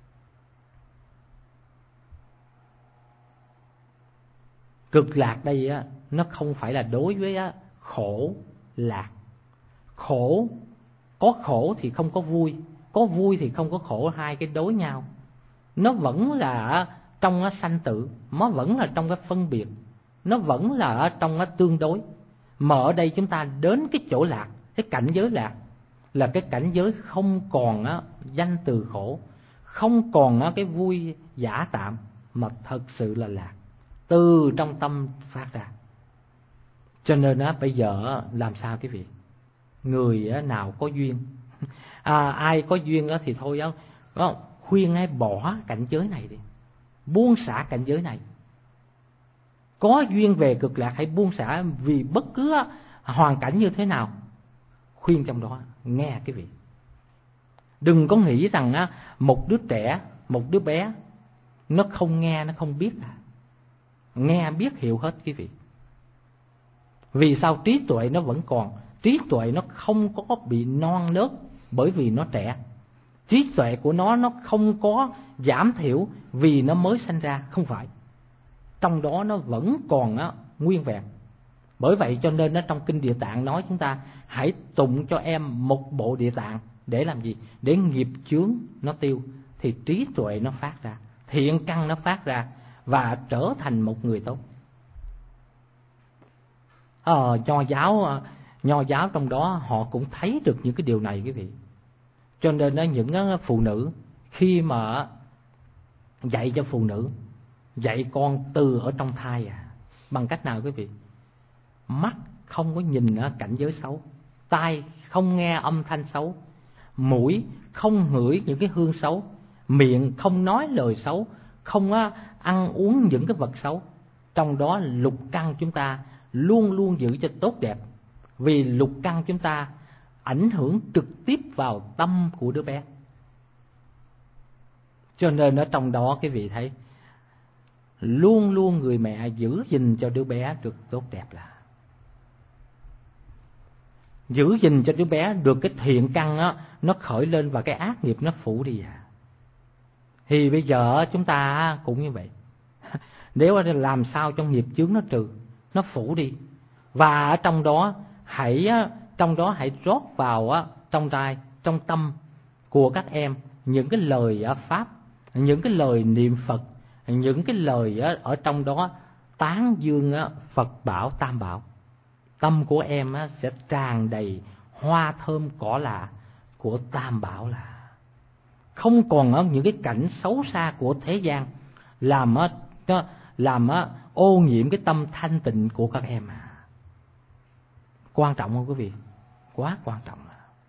Cực lạc đây á, nó không phải là đối với á, khổ lạc. Khổ, có khổ thì không có vui, có vui thì không có khổ, hai cái đối nhau. Nó vẫn là trong cái sanh tử, nó vẫn là trong cái phân biệt, nó vẫn là trong cái tương đối. Mà ở đây chúng ta đến cái chỗ lạc, cái cảnh giới lạc là cái cảnh giới không còn á, danh từ khổ, không còn á, cái vui giả tạm, mà thật sự là lạc, từ trong tâm phát ra. Cho nên á, bây giờ làm sao quý vị? Người nào có duyên, à, ai có duyên á, thì thôi á, đó, khuyên ai bỏ cảnh giới này đi, buông xả cảnh giới này. Có duyên về cực lạc hãy buông xả, vì bất cứ hoàn cảnh như thế nào, khuyên trong đó nghe quý vị. Đừng có nghĩ rằng á, một đứa trẻ, một đứa bé nó không nghe, nó không biết à. Nghe biết hiểu hết quý vị. Vì sao? Trí tuệ nó vẫn còn, trí tuệ nó không có bị non nớt, bởi vì nó trẻ. trí tuệ của nó nó không có giảm thiểu vì nó mới sanh ra, không phải. Trong đó nó vẫn còn á, nguyên vẹn. Bởi vậy cho nên nó trong kinh Địa Tạng nói chúng ta hãy tụng cho em một bộ Địa Tạng. Để làm gì? Để nghiệp chướng nó tiêu, thì trí tuệ nó phát ra, thiện căn nó phát ra, và trở thành một người tốt. Ờ, nho giáo nho giáo trong đó họ cũng thấy được những cái điều này quý vị. Cho nên đó, những phụ nữ khi mà dạy cho phụ nữ, dạy con từ ở trong thai à, bằng cách nào quý vị? Mắt không có nhìn cảnh giới xấu, tai không nghe âm thanh xấu, mũi không ngửi những cái hương xấu, miệng không nói lời xấu, không ăn uống những cái vật xấu. Trong đó lục căn chúng ta luôn luôn giữ cho tốt đẹp, vì lục căn chúng ta ảnh hưởng trực tiếp vào tâm của đứa bé. Cho nên ở trong đó quý vị thấy luôn luôn người mẹ giữ gìn cho đứa bé được tốt đẹp, là giữ gìn cho đứa bé được cái thiện căn á, nó khởi lên và cái ác nghiệp nó phủ đi à. Thì bây giờ chúng ta cũng như vậy. Nếu làm sao cho nghiệp chướng nó trừ, nó phủ đi, và ở trong đó hãy trong đó hãy rót vào trong tai, trong tâm của các em những cái lời pháp, những cái lời niệm Phật, những cái lời ở trong đó tán dương Phật bảo, Tam bảo. Tâm của em sẽ tràn đầy hoa thơm cỏ lạ của Tam bảo, là không còn những cái cảnh xấu xa của thế gian làm làm ô nhiễm cái tâm thanh tịnh của các em. À, quan trọng không quý vị? Quá quan trọng.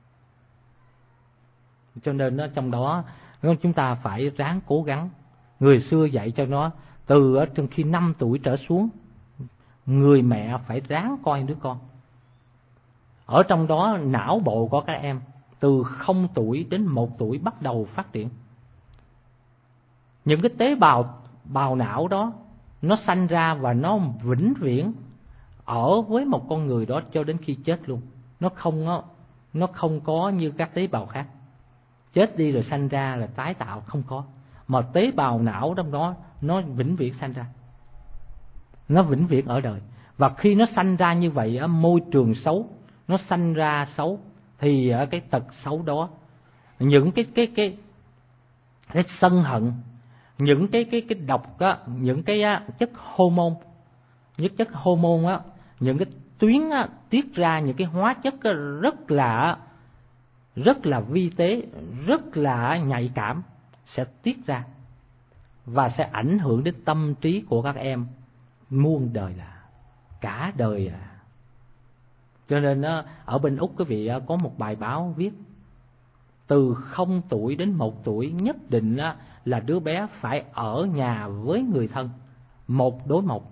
Cho nên trong đó chúng ta phải ráng cố gắng. Người xưa dạy cho nó từ ở trong khi năm tuổi trở xuống, người mẹ phải ráng coi đứa con. Ở trong đó não bộ của các em từ không tuổi đến một tuổi bắt đầu phát triển. Những cái tế bào bào não đó nó sanh ra và nó vĩnh viễn ở với một con người đó cho đến khi chết luôn. Nó không nó không có như các tế bào khác. Chết đi rồi sanh ra là tái tạo, không có. Mà tế bào não trong đó nó vĩnh viễn sanh ra, nó vĩnh viễn ở đời. Và khi nó sanh ra như vậy ở môi trường xấu, nó sanh ra xấu, thì ở cái tật xấu đó, những cái cái cái cái sân hận, những cái cái cái độc á, những cái chất hormone, những chất hormone á, những cái tuyến á, tiết ra những cái hóa chất á, rất là rất là vi tế, rất là nhạy cảm sẽ tiết ra và sẽ ảnh hưởng đến tâm trí của các em muôn đời, là cả đời. À, cho nên ở bên Úc quý vị có một bài báo viết từ không tuổi đến một tuổi nhất định là đứa bé phải ở nhà với người thân một đối một.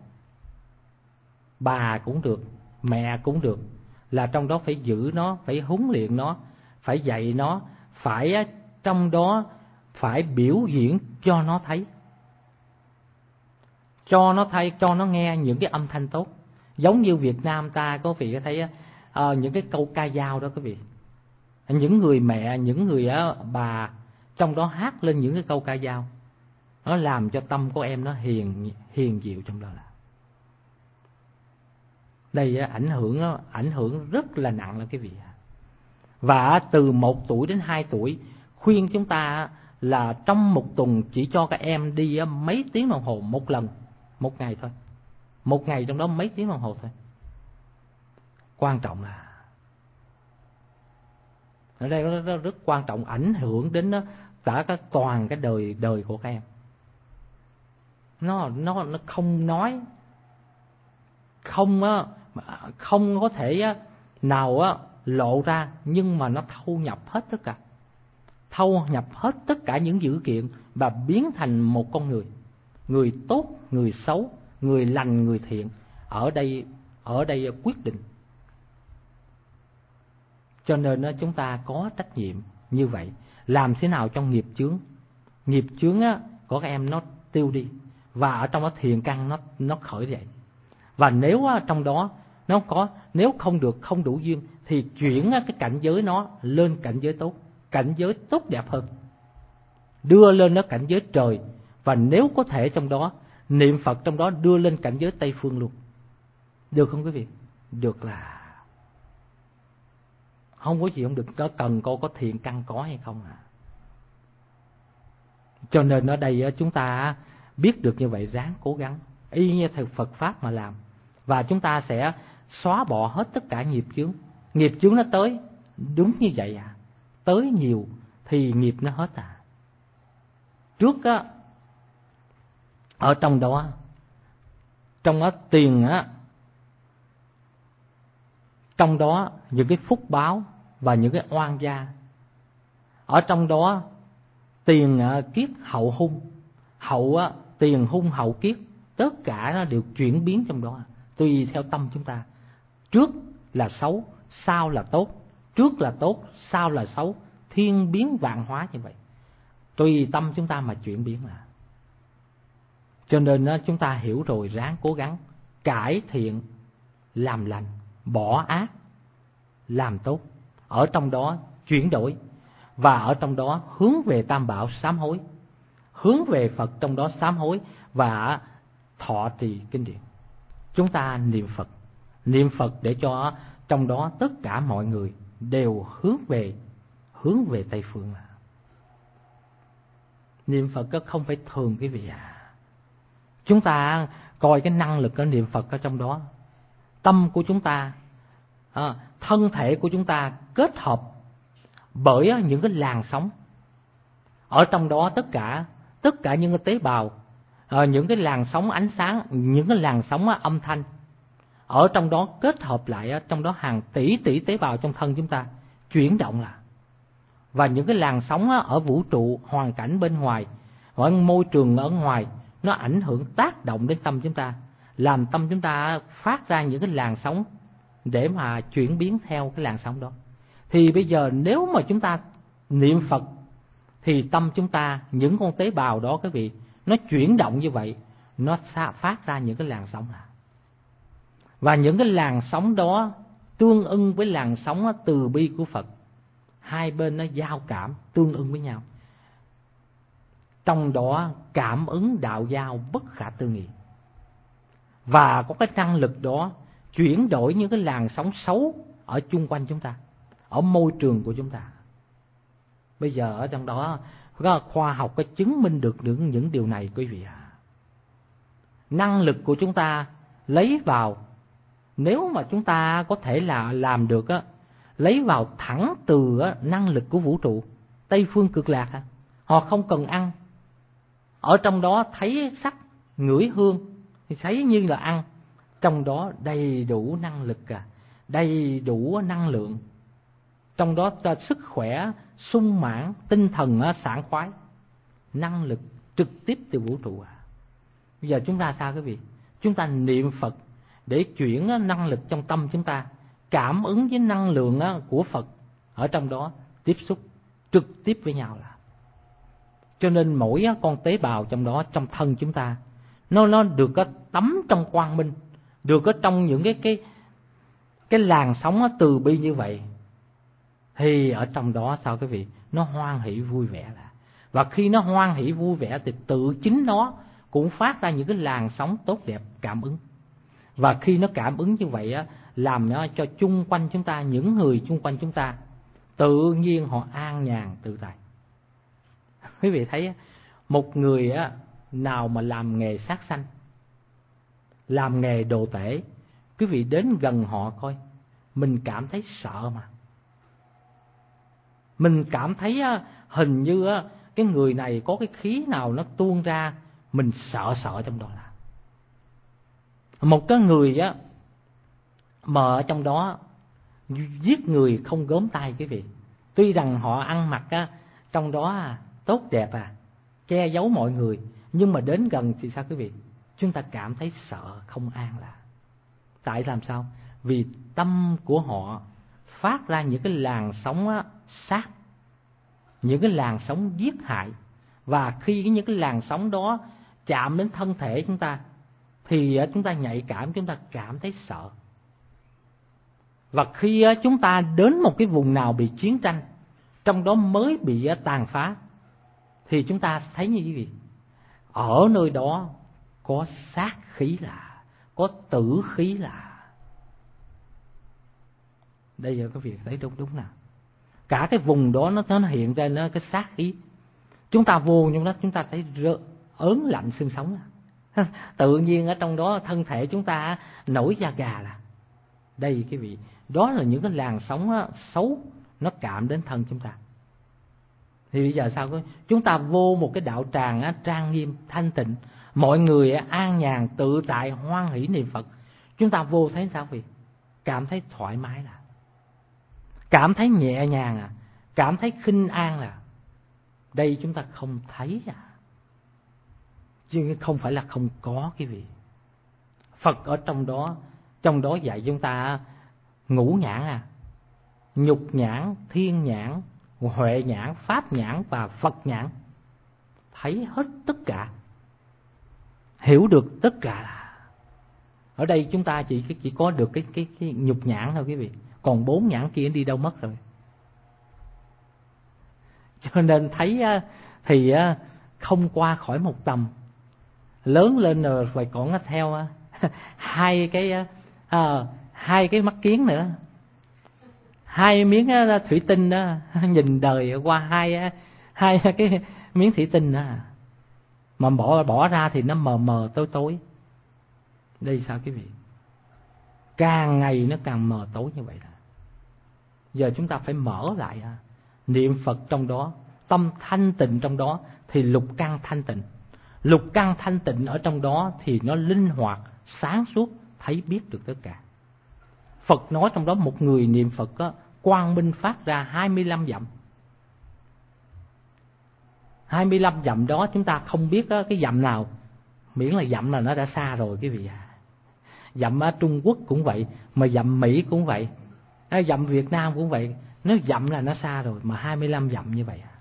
Bà cũng được, mẹ cũng được, là trong đó phải giữ nó, phải huấn luyện nó, phải dạy nó, phải trong đó phải biểu diễn cho nó thấy, cho nó thấy, cho nó nghe những cái âm thanh tốt. Giống như Việt Nam ta có vị thấy à, những cái câu ca dao đó quý vị, những người mẹ, những người á, bà trong đó hát lên những cái câu ca dao, nó làm cho tâm của em nó hiền hiền dịu trong đó. Là đây ảnh hưởng nó ảnh hưởng rất là nặng là cái vị. Và từ một tuổi đến hai tuổi khuyên chúng ta là trong một tuần chỉ cho các em đi mấy tiếng đồng hồ một lần, một ngày thôi, một ngày trong đó mấy tiếng đồng hồ thôi. Quan trọng là ở đây nó rất, rất quan trọng, ảnh hưởng đến nó cả cái toàn cái đời đời của các em. Nó nó nó không nói, không không có thể nào lộ ra, nhưng mà nó thâu nhập hết tất cả, thâu nhập hết tất cả những dữ kiện và biến thành một con người, người tốt, người xấu, người lành, người thiện. Ở đây ở đây quyết định. Cho nên chúng ta có trách nhiệm như vậy, làm thế nào cho nghiệp chướng, nghiệp chướng của các em nó tiêu đi, và ở trong đó thiện căn nó nó khởi dậy. Và nếu trong đó nó có, nếu không được, không đủ duyên thì chuyển cái cảnh giới nó lên cảnh giới tốt, cảnh giới tốt đẹp hơn. đưa lên nó cảnh giới trời, và nếu có thể trong đó niệm Phật trong đó đưa lên cảnh giới Tây phương luôn. Được không quý vị? Được là không có gì không được, có cần cô có thiện căn có hay không à. Cho nên ở đây chúng ta biết được như vậy, ráng cố gắng y như theo Phật Pháp mà làm, và chúng ta sẽ xóa bỏ hết tất cả nghiệp chướng. Nghiệp chướng nó tới đúng như vậy à, tới nhiều thì nghiệp nó hết à. Trước á, ở trong đó, trong đó tiền á, trong đó những cái phúc báo và những cái oan gia, ở trong đó tiền kiết hậu hung, hậu á, tiền hung hậu kiết, tất cả nó đều chuyển biến trong đó, tùy theo tâm chúng ta. Trước là xấu, sau là tốt, trước là tốt, sau là xấu, thiên biến vạn hóa như vậy, tùy tâm chúng ta mà chuyển biến à. Cho nên chúng ta hiểu rồi, ráng cố gắng cải thiện, làm lành, bỏ ác, làm tốt, ở trong đó chuyển đổi, và ở trong đó hướng về Tam Bảo sám hối, hướng về Phật trong đó sám hối và thọ trì kinh điển. Chúng ta niệm Phật, niệm Phật để cho trong đó tất cả mọi người đều hướng về hướng về Tây phương à. Niệm Phật không phải thường quý vị à. Chúng ta coi cái năng lực của niệm Phật ở trong đó, tâm của chúng ta, à, thân thể của chúng ta kết hợp bởi những cái làn sóng ở trong đó, tất cả tất cả những cái tế bào, à, những cái làn sóng ánh sáng, những cái làn sóng âm thanh ở trong đó kết hợp lại, trong đó hàng tỷ tỷ tế bào trong thân chúng ta chuyển động là, và những cái làn sóng ở vũ trụ, hoàn cảnh bên ngoài, ở môi trường ở ngoài, nó ảnh hưởng tác động đến tâm chúng ta, làm tâm chúng ta phát ra những cái làn sóng để mà chuyển biến theo cái làn sóng đó. Thì bây giờ nếu mà chúng ta niệm Phật thì tâm chúng ta, những con tế bào đó quý vị, nó chuyển động như vậy, nó phát ra những cái làn sóng nào. Và những cái làn sóng đó tương ưng với làn sóng từ bi của Phật, hai bên nó giao cảm tương ưng với nhau, trong đó cảm ứng đạo giao bất khả tư nghị, và có cái năng lực đó chuyển đổi những cái làn sóng xấu ở chung quanh chúng ta, ở môi trường của chúng ta. Bây giờ ở trong đó khoa học có chứng minh được những, những điều này quý vị ạ. À. Năng lực của chúng ta lấy vào, nếu mà chúng ta có thể là làm được á, lấy vào thẳng từ á, năng lực của vũ trụ Tây phương cực lạc à. Họ không cần ăn, ở trong đó thấy sắc, ngửi hương thì thấy như là ăn, trong đó đầy đủ năng lực à, đầy đủ năng lượng, trong đó sức khỏe sung mãn, tinh thần sảng khoái, năng lực trực tiếp từ vũ trụ à. Bây giờ chúng ta sao quý vị? Chúng ta niệm Phật để chuyển năng lực trong tâm chúng ta, cảm ứng với năng lượng của Phật ở trong đó, tiếp xúc trực tiếp với nhau là. Cho nên mỗi con tế bào trong đó, trong thân chúng ta, nó nó được có tắm trong quang minh, được có trong những cái cái cái làn sóng từ bi như vậy, thì ở trong đó sao quý vị? Nó hoan hỷ vui vẻ là. Và khi nó hoan hỷ vui vẻ thì tự chính nó cũng phát ra những cái làn sóng tốt đẹp cảm ứng. Và khi nó cảm ứng như vậy á, làm nó cho chung quanh chúng ta, những người chung quanh chúng ta tự nhiên họ an nhàn tự tại. Quý vị thấy một người á, nào mà làm nghề sát sanh, làm nghề đồ tể, quý vị đến gần họ coi, mình cảm thấy sợ mà. Mình cảm thấy á, hình như á, cái người này có cái khí nào nó tuôn ra, mình sợ sợ trong đó là. Một cái người á mà ở trong đó giết người không gớm tay quý vị, tuy rằng họ ăn mặc á trong đó à, tốt đẹp à, che giấu mọi người, nhưng mà đến gần thì sao quý vị? Chúng ta cảm thấy sợ không an là. Tại làm sao? Vì tâm của họ phát ra những cái làn sóng á, sát, những cái làn sóng giết hại, và khi những cái làn sóng đó chạm đến thân thể chúng ta thì chúng ta nhạy cảm, chúng ta cảm thấy sợ. Và khi chúng ta đến một cái vùng nào bị chiến tranh, trong đó mới bị tàn phá, thì chúng ta thấy như quý vị, ở nơi đó có sát khí lạ, có tử khí lạ. Đây giờ các vị thấy đúng đúng nào? Cả cái vùng đó nó nó hiện ra nó cái sát khí. Chúng ta vô trong đó chúng ta thấy rơ, ớn lạnh xương sống. Tự nhiên ở trong đó thân thể chúng ta nổi da gà là. Đây quý vị, đó là những cái làn sóng á, xấu nó cảm đến thân chúng ta. Thì bây giờ sao? Chúng ta vô một cái đạo tràng á, trang nghiêm, thanh tịnh, mọi người á, an nhàn, tự tại, hoan hỷ niệm Phật. Chúng ta vô thấy sao vậy? Cảm thấy thoải mái là, cảm thấy nhẹ nhàng à, cảm thấy khinh an là. Đây chúng ta không thấy à, chứ không phải là không có quý vị. Phật ở trong đó, trong đó dạy chúng ta ngũ nhãn à, nhục nhãn, thiên nhãn, huệ nhãn, pháp nhãn và Phật nhãn. Thấy hết tất cả, hiểu được tất cả. Ở đây chúng ta chỉ chỉ có được cái cái cái nhục nhãn thôi quý vị, còn bốn nhãn kia đi đâu mất rồi. Cho nên thấy thì không qua khỏi một tầm, lớn lên rồi phải còn theo hai cái à, hai cái mắt kiến nữa, hai miếng thủy tinh đó, nhìn đời qua hai hai cái miếng thủy tinh đó, mà bỏ bỏ ra thì nó mờ mờ tối tối. Đây sao quý vị? Càng ngày nó càng mờ tối như vậy. Giờ chúng ta phải mở lại, niệm Phật trong đó, tâm thanh tịnh trong đó thì lục căn thanh tịnh. Lục căn thanh tịnh ở trong đó thì nó linh hoạt, sáng suốt, thấy biết được tất cả. Phật nói trong đó một người niệm Phật á, quang minh phát ra hai mươi lăm dặm. hai mươi lăm dặm đó chúng ta không biết á, cái dặm nào, miễn là dặm là nó đã xa rồi quý vị à. Dặm ở Trung Quốc cũng vậy, mà dặm Mỹ cũng vậy, dặm Việt Nam cũng vậy. Nếu dặm là nó xa rồi, mà hai mươi lăm dặm như vậy à.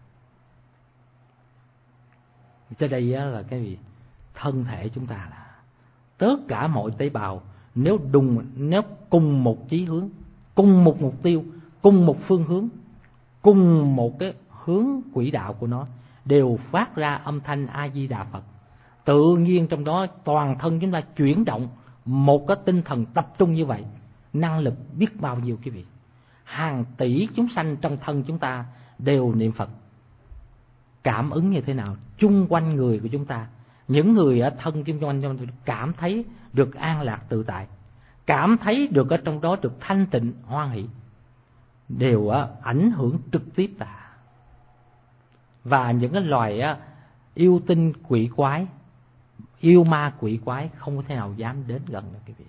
Cho đây là cái gì? Thân thể chúng ta là tất cả mọi tế bào, nếu đùng nếu cùng một chí hướng, cùng một mục tiêu, cùng một phương hướng, cùng một cái hướng quỹ đạo của nó, đều phát ra âm thanh A Di Đà Phật. Tự nhiên trong đó toàn thân chúng ta chuyển động, một cái tinh thần tập trung như vậy, năng lực biết bao nhiêu quý vị. Hàng tỷ chúng sanh trong thân chúng ta đều niệm Phật. Cảm ứng như thế nào? Chung quanh người của chúng ta, những người ở thân chung quanh chúng ta cảm thấy được an lạc tự tại, cảm thấy được ở trong đó được thanh tịnh hoan hỷ, đều ảnh hưởng trực tiếp ta. Và những cái loài yêu tinh quỷ quái, yêu ma quỷ quái không có thể nào dám đến gần được quý vị.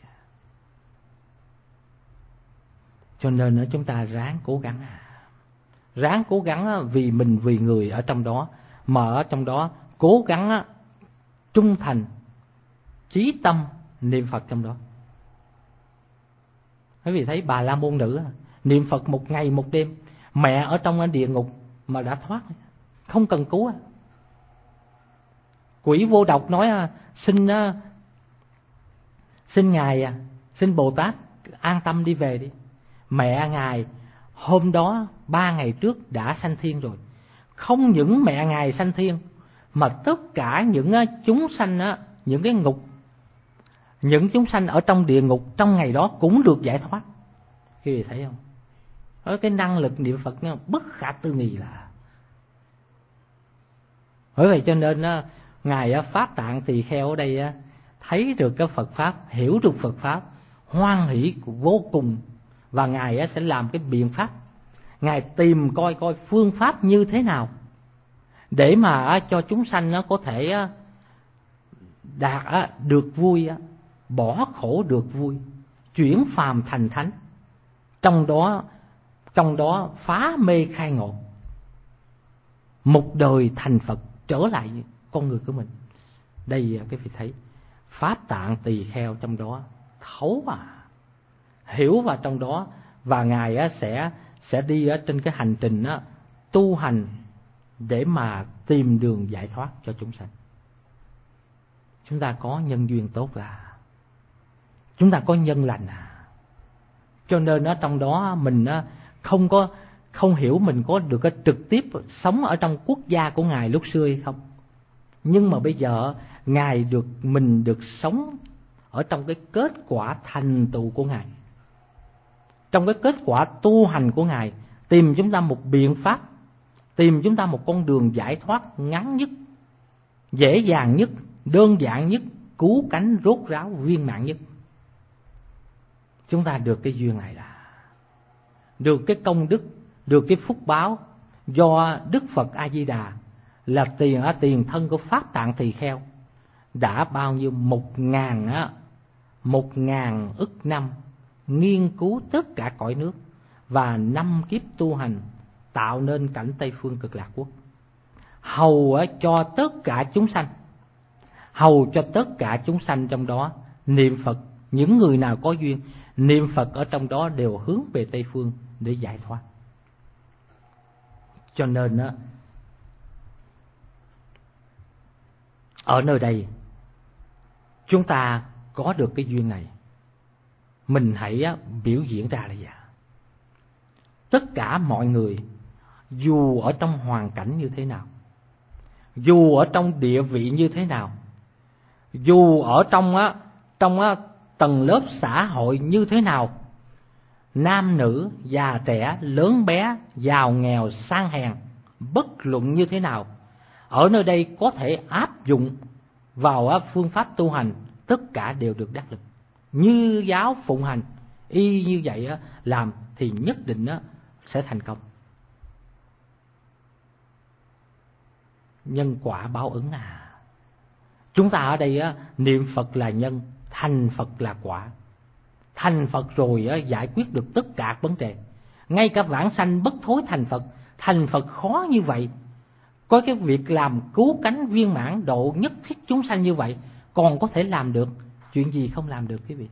Cho nên chúng ta ráng cố gắng, ráng cố gắng vì mình vì người ở trong đó, mà ở trong đó cố gắng trung thành, chí tâm niệm Phật trong đó. Quý vị thấy Bà La Môn Nữ niệm Phật một ngày một đêm, mẹ ở trong địa ngục mà đã thoát, không cần cứu. Quỷ vô độc nói xin xin ngài, xin Bồ Tát an tâm đi về đi. Mẹ ngài hôm đó ba ngày trước đã sanh thiên rồi. Không những mẹ ngài sanh thiên, mà tất cả những chúng sanh, những cái ngục, những chúng sanh ở trong địa ngục trong ngày đó cũng được giải thoát. Quý vị thấy không? Ở cái năng lực niệm Phật bất khả tư nghị là. Bởi vậy cho nên ngài Pháp Tạng Tỳ Kheo ở đây thấy được cái Phật pháp, hiểu được Phật pháp, hoan hỷ vô cùng, và ngài sẽ làm cái biện pháp. Ngài tìm coi coi phương pháp như thế nào để mà cho chúng sanh nó có thể đạt được vui, bỏ khổ được vui, chuyển phàm thành thánh, trong đó trong đó phá mê khai ngộ, một đời thành Phật, trở lại con người của mình. Đây cái vị thấy Pháp Tạng Tỳ Kheo trong đó thấu à, hiểu vào trong đó, và ngài sẽ sẽ đi ở trên cái hành trình đó, tu hành để mà tìm đường giải thoát cho chúng sanh. Chúng ta có nhân duyên tốt là, chúng ta có nhân lành à, cho nên ở trong đó mình không có không hiểu mình có được cái trực tiếp sống ở trong quốc gia của Ngài lúc xưa hay không. Nhưng mà bây giờ Ngài được mình được sống ở trong cái kết quả thành tựu của Ngài, trong cái kết quả tu hành của Ngài, tìm chúng ta một biện pháp, tìm chúng ta một con đường giải thoát ngắn nhất, dễ dàng nhất, đơn giản nhất, cứu cánh rốt ráo viên mãn nhất. Chúng ta được cái duyên này là được cái công đức, được cái phúc báo do Đức Phật A Di Đà là tiền ở tiền thân của Pháp Tạng Tỳ Kheo đã bao nhiêu một ngàn á một ngàn ức năm nghiên cứu tất cả cõi nước và năm kiếp tu hành tạo nên cảnh Tây Phương Cực Lạc Quốc, hầu cho tất cả chúng sanh, hầu cho tất cả chúng sanh trong đó niệm Phật. Những người nào có duyên niệm Phật ở trong đó đều hướng về Tây Phương để giải thoát. Cho nên á, ở nơi đây chúng ta có được cái duyên này, mình hãy á, biểu diễn ra là gì? Tất cả mọi người dù ở trong hoàn cảnh như thế nào, dù ở trong địa vị như thế nào, dù ở trong á trong á tầng lớp xã hội như thế nào, nam nữ già trẻ lớn bé giàu nghèo sang hèn, bất luận như thế nào, ở nơi đây có thể áp dụng vào á phương pháp tu hành, tất cả đều được đắc lực. Như giáo phụng hành, y như vậy á làm thì nhất định á sẽ thành công. Nhân quả báo ứng à. Chúng ta ở đây á, niệm Phật là nhân, thành Phật là quả. Thành Phật rồi á, giải quyết được tất cả vấn đề. Ngay cả vãng sanh bất thối thành Phật, thành Phật khó như vậy. Có cái việc làm cứu cánh viên mãn độ nhất thiết chúng sanh như vậy, còn có thể làm được, chuyện gì không làm được quý vị.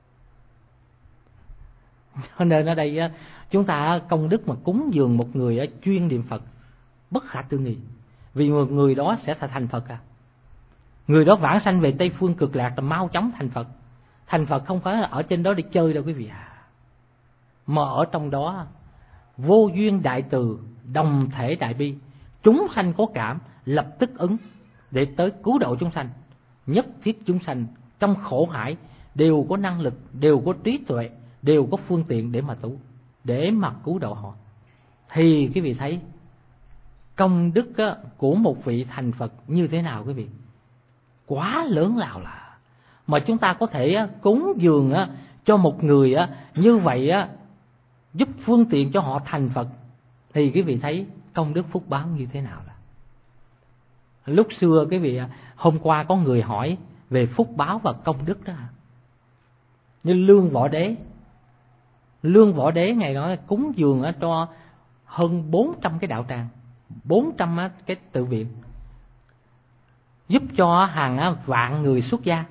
Cho nên ở đây á, chúng ta công đức mà cúng dường một người á, chuyên niệm Phật bất khả tư nghị. Vì người, người đó sẽ thành Phật à. Người đó vãng sanh về Tây Phương Cực Lạc là mau chóng thành Phật. Thành Phật không phải là ở trên đó để chơi đâu quý vị à. Mà ở trong đó vô duyên đại từ, đồng thể đại bi, chúng sanh có cảm lập tức ứng để tới cứu độ chúng sanh. Nhất thiết chúng sanh trong khổ hải đều có năng lực, đều có trí tuệ, đều có phương tiện để mà tu, để mà cứu độ họ. Thì quý vị thấy công đức của một vị thành Phật như thế nào quý vị? Quá lớn lao là. Mà chúng ta có thể cúng dường cho một người như vậy, giúp phương tiện cho họ thành Phật, thì quý vị thấy công đức phúc báo như thế nào là. Lúc xưa quý vị, hôm qua có người hỏi về phúc báo và công đức đó. Như Lương Võ Đế, Lương Võ Đế ngày đó cúng dường cho hơn bốn trăm cái đạo tràng, bốn trăm cái tự viện, giúp cho hàng vạn người xuất gia.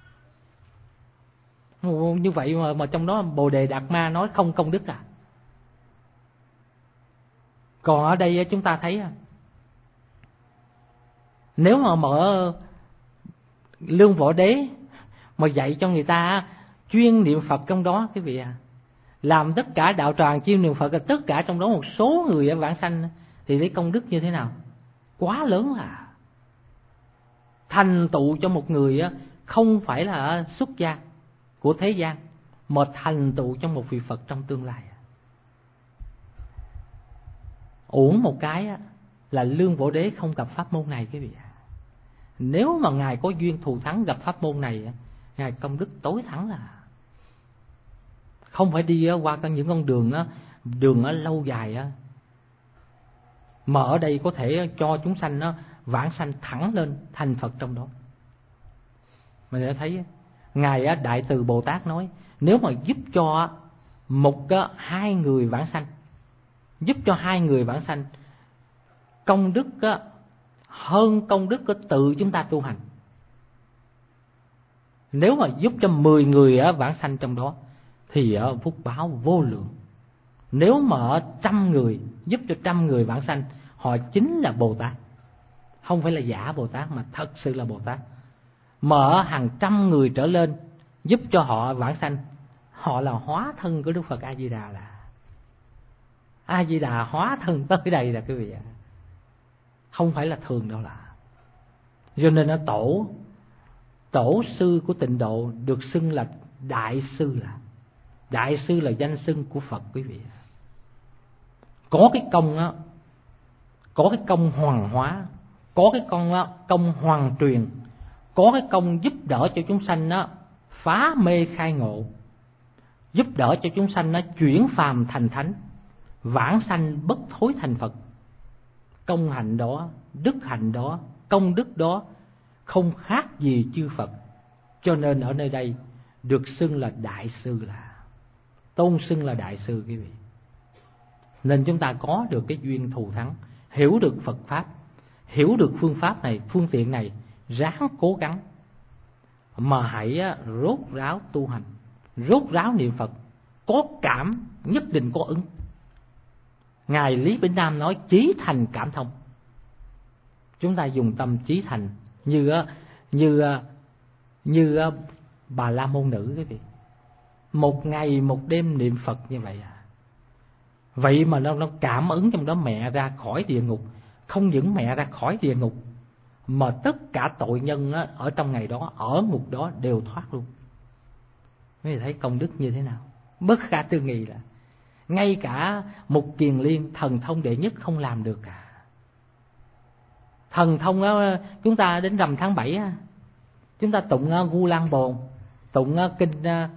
Như vậy mà, mà trong đó Bồ Đề Đạt Ma nói không công đức à. Còn ở đây chúng ta thấy, nếu mà mở Lương Võ Đế mà dạy cho người ta chuyên niệm Phật trong đó quý vị à, làm tất cả đạo tràng chuyên niệm Phật, tất cả trong đó một số người ở vãng sanh, thì thấy công đức như thế nào? Quá lớn à. Thành tựu cho một người không phải là xuất gia của thế gian, mà thành tựu cho một vị Phật trong tương lai. Uổng một cái là Lương Võ Đế không gặp pháp môn này quý vị. Nếu mà Ngài có duyên thù thắng gặp pháp môn này, Ngài công đức tối thắng là. Không phải đi qua những con đường đường lâu dài, mà ở đây có thể cho chúng sanh vãng sanh thẳng lên thành Phật trong đó. Mình đã thấy Ngài Đại Từ Bồ Tát nói, nếu mà giúp cho một hai người vãng sanh, giúp cho hai người vãng sanh, công đức hơn công đức của tự chúng ta tu hành. Nếu mà giúp cho mười người vãng sanh trong đó thì phúc báo vô lượng. Nếu mà ở trăm người giúp cho trăm người vãng sanh, họ chính là Bồ Tát, không phải là giả Bồ Tát mà thật sự là Bồ Tát. Mà ở hàng trăm người trở lên giúp cho họ vãng sanh, họ là hóa thân của Đức Phật A Di Đà là. A Di Đà hóa thân tới đây là quý vị ạ. Không phải là thường đâu là. Cho nên nó tổ tổ sư của tịnh độ được xưng là đại sư. Là đại sư là danh xưng của Phật quý vị. Có cái công á, có cái công hoàng hóa, có cái công á, công hoàng truyền, có cái công giúp đỡ cho chúng sanh đó phá mê khai ngộ, giúp đỡ cho chúng sanh nó chuyển phàm thành thánh, vãng sanh bất thối thành Phật. Công hạnh đó, đức hạnh đó, công đức đó không khác gì chư Phật. Cho nên ở nơi đây được xưng là đại sư, là tôn xưng là đại sư quý vị. Nên chúng ta có được cái duyên thù thắng, hiểu được Phật Pháp, hiểu được phương pháp này, phương tiện này, ráng cố gắng mà hãy rốt ráo tu hành, rốt ráo niệm Phật. Có cảm nhất định có ứng. Ngài Lý Bỉnh Nam nói chí thành cảm thông. Chúng ta dùng tâm chí thành như như như Bà La Môn Nữ quý vị. Một ngày một đêm niệm Phật như vậy à. Vậy mà nó, nó cảm ứng trong đó mẹ ra khỏi địa ngục. Không những mẹ ra khỏi địa ngục, mà tất cả tội nhân á, ở trong ngày đó, ở ngục đó đều thoát luôn. Mấy người thấy công đức như thế nào? Bất khả tư nghị là ngay cả Mục Kiền Liên thần thông đệ nhất không làm được cả. Thần thông đó, chúng ta đến rằm tháng bảy á, chúng ta tụng Vu Lan Bồn, tụng kinh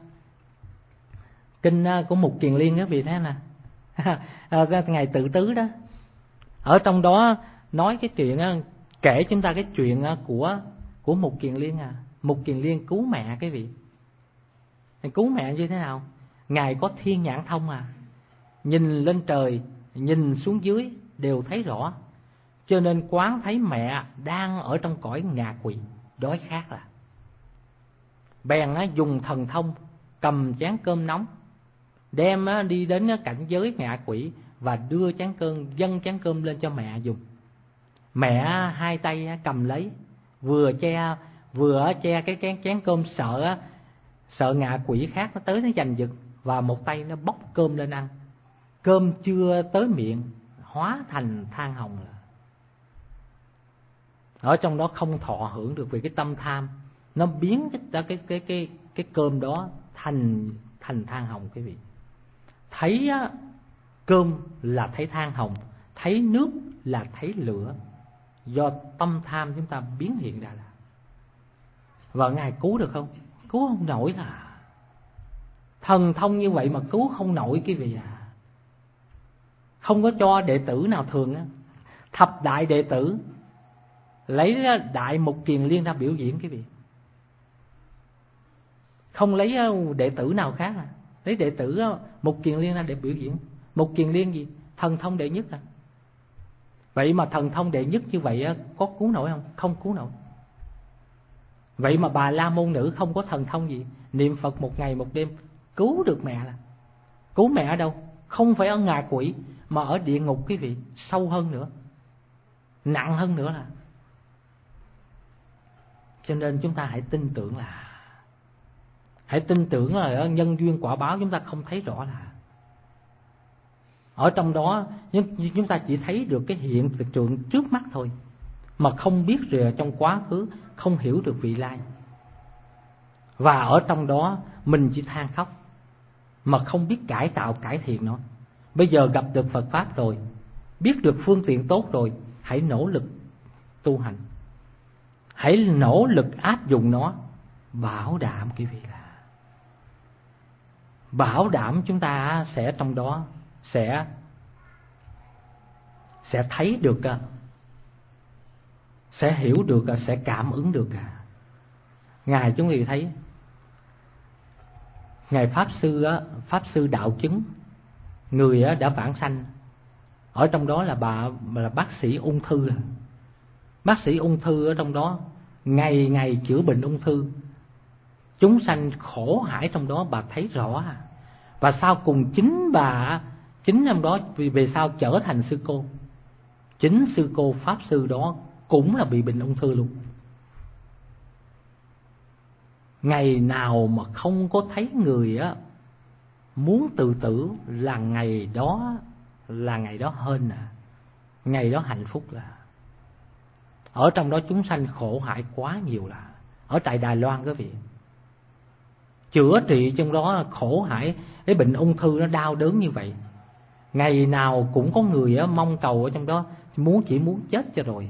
kinh của Mục Kiền Liên các vị thấy nè. Ngày Tự Tứ đó, ở trong đó nói cái chuyện, kể chúng ta cái chuyện của của Mục Kiền Liên à. Mục Kiền Liên cứu mẹ cái vị. Cứu mẹ như thế nào? Ngài có thiên nhãn thông à, nhìn lên trời, nhìn xuống dưới đều thấy rõ. Cho nên quán thấy mẹ đang ở trong cõi ngạ quỷ đói khát, là bèn dùng thần thông cầm chén cơm nóng, đem đi đến cảnh giới ngạ quỷ và đưa chén cơm, dâng chén cơm lên cho mẹ dùng. Mẹ hai tay cầm lấy, vừa che vừa che cái chén chén cơm, sợ sợ ngạ quỷ khác nó tới nó giành giật, và một tay nó bóc cơm lên ăn. Cơm chưa tới miệng hóa thành than hồng. Ở trong đó không thọ hưởng được vì cái tâm tham, nó biến cái cái cái cái cái cơm đó thành thành than hồng quý vị. Thấy á, cơm là thấy than hồng, thấy nước là thấy lửa, do tâm tham chúng ta biến hiện ra là. Và Ngài cứu được không? Cứu không nổi là. Thần thông như vậy mà cứu không nổi quý vị à. Không có cho đệ tử nào thường á. Thập đại đệ tử lấy Đại Mục Kiền Liên ra biểu diễn quý vị. Không lấy đệ tử nào khác à. Lấy đệ tử Mục Kiền Liên ra để biểu diễn. Mục Kiền Liên gì? Thần thông đệ nhất à. Vậy mà thần thông đệ nhất như vậy có cứu nổi không? Không cứu nổi. Vậy mà Bà La Môn Nữ không có thần thông gì, niệm Phật một ngày một đêm cứu được mẹ. Là cứu mẹ ở đâu? Không phải ở ngạ quỷ, mà ở địa ngục quý vị, sâu hơn nữa, nặng hơn nữa là. Cho nên chúng ta hãy tin tưởng là Hãy tin tưởng là nhân duyên quả báo chúng ta không thấy rõ là. Ở trong đó chúng ta chỉ thấy được cái hiện tượng trước mắt thôi, mà không biết rồi trong quá khứ, không hiểu được vị lai. Và ở trong đó mình chỉ than khóc, mà không biết cải tạo cải thiện nó. Bây giờ gặp được Phật Pháp rồi, biết được phương tiện tốt rồi, hãy nỗ lực tu hành, hãy nỗ lực áp dụng nó. Bảo đảm quý vị là bảo đảm chúng ta sẽ trong đó sẽ sẽ thấy được, sẽ hiểu được, sẽ cảm ứng được. Ngài chúng ta thấy Ngài Pháp Sư Pháp Sư Đạo Chứng, người đã vãng sanh. Ở trong đó là bà là bác sĩ ung thư. Bác sĩ ung thư ở trong đó ngày ngày chữa bệnh ung thư, chúng sanh khổ hải trong đó bà thấy rõ. Và sau cùng chính bà, chính trong đó vì về sau trở thành sư cô, chính sư cô Pháp Sư đó cũng là bị bệnh ung thư luôn. Ngày nào mà không có thấy người á muốn tự tử là ngày đó là ngày đó hên à, ngày đó hạnh phúc là. Ở trong đó chúng sanh khổ hại quá nhiều là. Ở tại Đài Loan quý vị, chữa trị trong đó khổ hại, cái bệnh ung thư nó đau đớn như vậy. Ngày nào cũng có người á, mong cầu ở trong đó, muốn chỉ muốn chết cho rồi.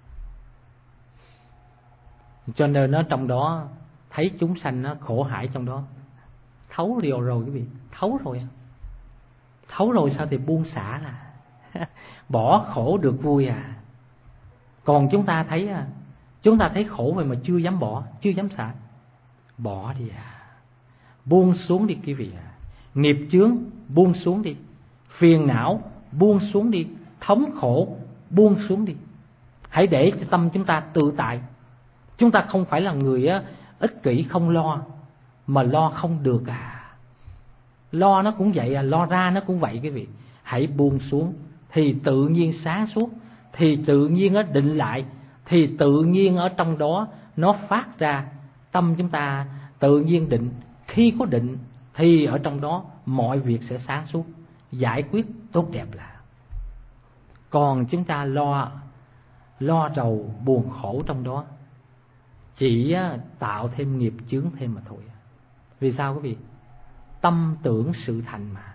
Cho nên nó trong đó thấy chúng sanh nó khổ hại trong đó, thấu điều rồi quý vị, thấu rồi. Thấu rồi sao thì buông xả là bỏ khổ được vui à. Còn chúng ta thấy à, chúng ta thấy khổ vậy mà chưa dám bỏ, chưa dám xả. Bỏ đi à, buông xuống đi quý vị à. Nghiệp chướng buông xuống đi, phiền não buông xuống đi, thống khổ buông xuống đi. Hãy để cho tâm chúng ta tự tại. Chúng ta không phải là người á, ích kỷ không lo, mà lo không được à. Lo nó cũng vậy à, lo ra nó cũng vậy quý vị. Hãy buông xuống thì tự nhiên sáng suốt, thì tự nhiên nó định lại, thì tự nhiên ở trong đó nó phát ra. Tâm chúng ta tự nhiên định, khi có định thì ở trong đó mọi việc sẽ sáng suốt, giải quyết tốt đẹp là. Còn chúng ta lo lo rầu buồn khổ trong đó, chỉ tạo thêm nghiệp chướng thêm mà thôi. Vì sao quý vị? Tâm tưởng sự thành mà,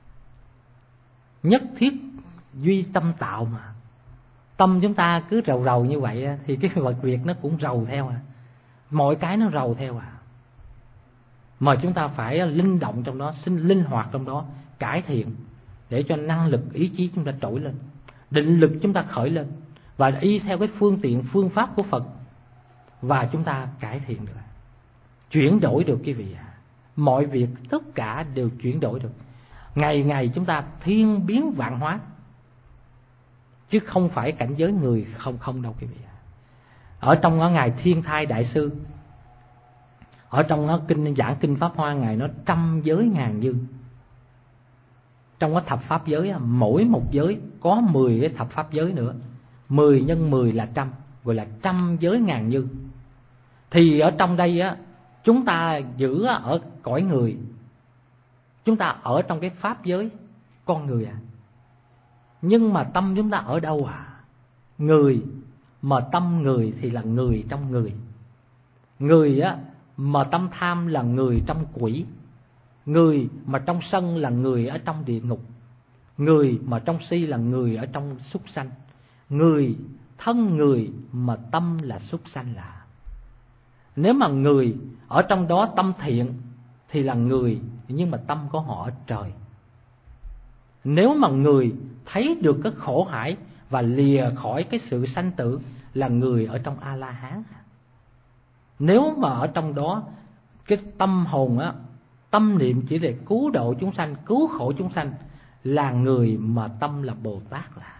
nhất thiết duy tâm tạo mà. Tâm chúng ta cứ rầu rầu như vậy thì cái vật việc nó cũng rầu theo à, mọi cái nó rầu theo à. Mà chúng ta phải linh động trong đó, sinh linh hoạt trong đó, cải thiện để cho năng lực ý chí chúng ta trỗi lên, định lực chúng ta khởi lên, và y theo cái phương tiện phương pháp của Phật, và chúng ta cải thiện được, chuyển đổi được quý vị ạ. Mọi việc tất cả đều chuyển đổi được. Ngày ngày chúng ta thiên biến vạn hóa, chứ không phải cảnh giới người không không đâu quý vị ạ. Ở trong đó ngài Thiên Thai Đại Sư, ở trong đó kinh giảng kinh Pháp Hoa, ngài nói trăm giới ngàn như. Trong đó thập pháp giới, mỗi một giới có mười cái thập pháp giới nữa, mười nhân mười là trăm, gọi là trăm giới ngàn như. Thì ở trong đây á, chúng ta giữ ở cõi người, chúng ta ở trong cái pháp giới con người à. Nhưng mà tâm chúng ta ở đâu à? Người, mà tâm người thì là người trong người. Người á, mà tâm tham là người trong quỷ. Người mà trong sân là người ở trong địa ngục. Người mà trong si là người ở trong súc sanh. Người, thân người mà tâm là súc sanh là. Nếu mà người ở trong đó tâm thiện thì là người, nhưng mà tâm của họ ở trời. Nếu mà người thấy được cái khổ hải và lìa khỏi cái sự sanh tử là người ở trong A-la-hán. Nếu mà ở trong đó cái tâm hồn á, tâm niệm chỉ để cứu độ chúng sanh, cứu khổ chúng sanh là người mà tâm là Bồ Tát là.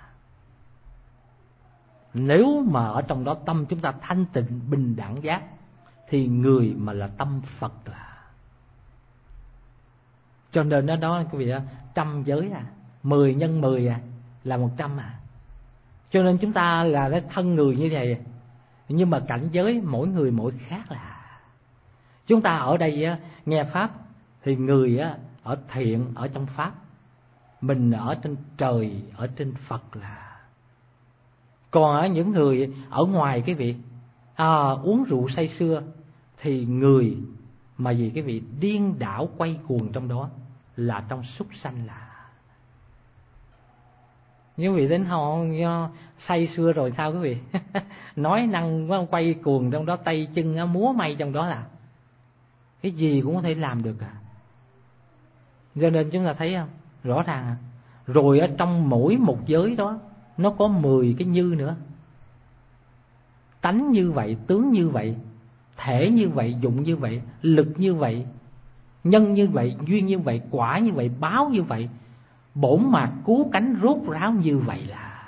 Nếu mà ở trong đó tâm chúng ta thanh tịnh bình đẳng giác thì người mà là tâm Phật là. Cho nên đó đó quý vị, trăm giới à, mười nhân mười à, là một trăm à. Cho nên chúng ta là cái thân người như vậy, nhưng mà cảnh giới mỗi người mỗi khác là. Chúng ta ở đây á, nghe pháp thì người á, ở thiện ở trong pháp, mình ở trên trời, ở trên Phật là. Còn ở những người ở ngoài cái vị à, uống rượu say sưa thì người mà vì cái vị điên đảo quay cuồng trong đó là trong súc sanh là. Như vị đến họ say sưa rồi sao quý vị? Nói năng quay cuồng trong đó, tay chân múa may trong đó là. Cái gì cũng có thể làm được à. Cho nên chúng ta thấy không? Rõ ràng à. Rồi ở trong mỗi một giới đó nó có mười cái như nữa. Tánh như vậy, tướng như vậy, thể như vậy, dụng như vậy, lực như vậy, nhân như vậy, duyên như vậy, quả như vậy, báo như vậy, bổn mạc cứu cánh rốt ráo như vậy là.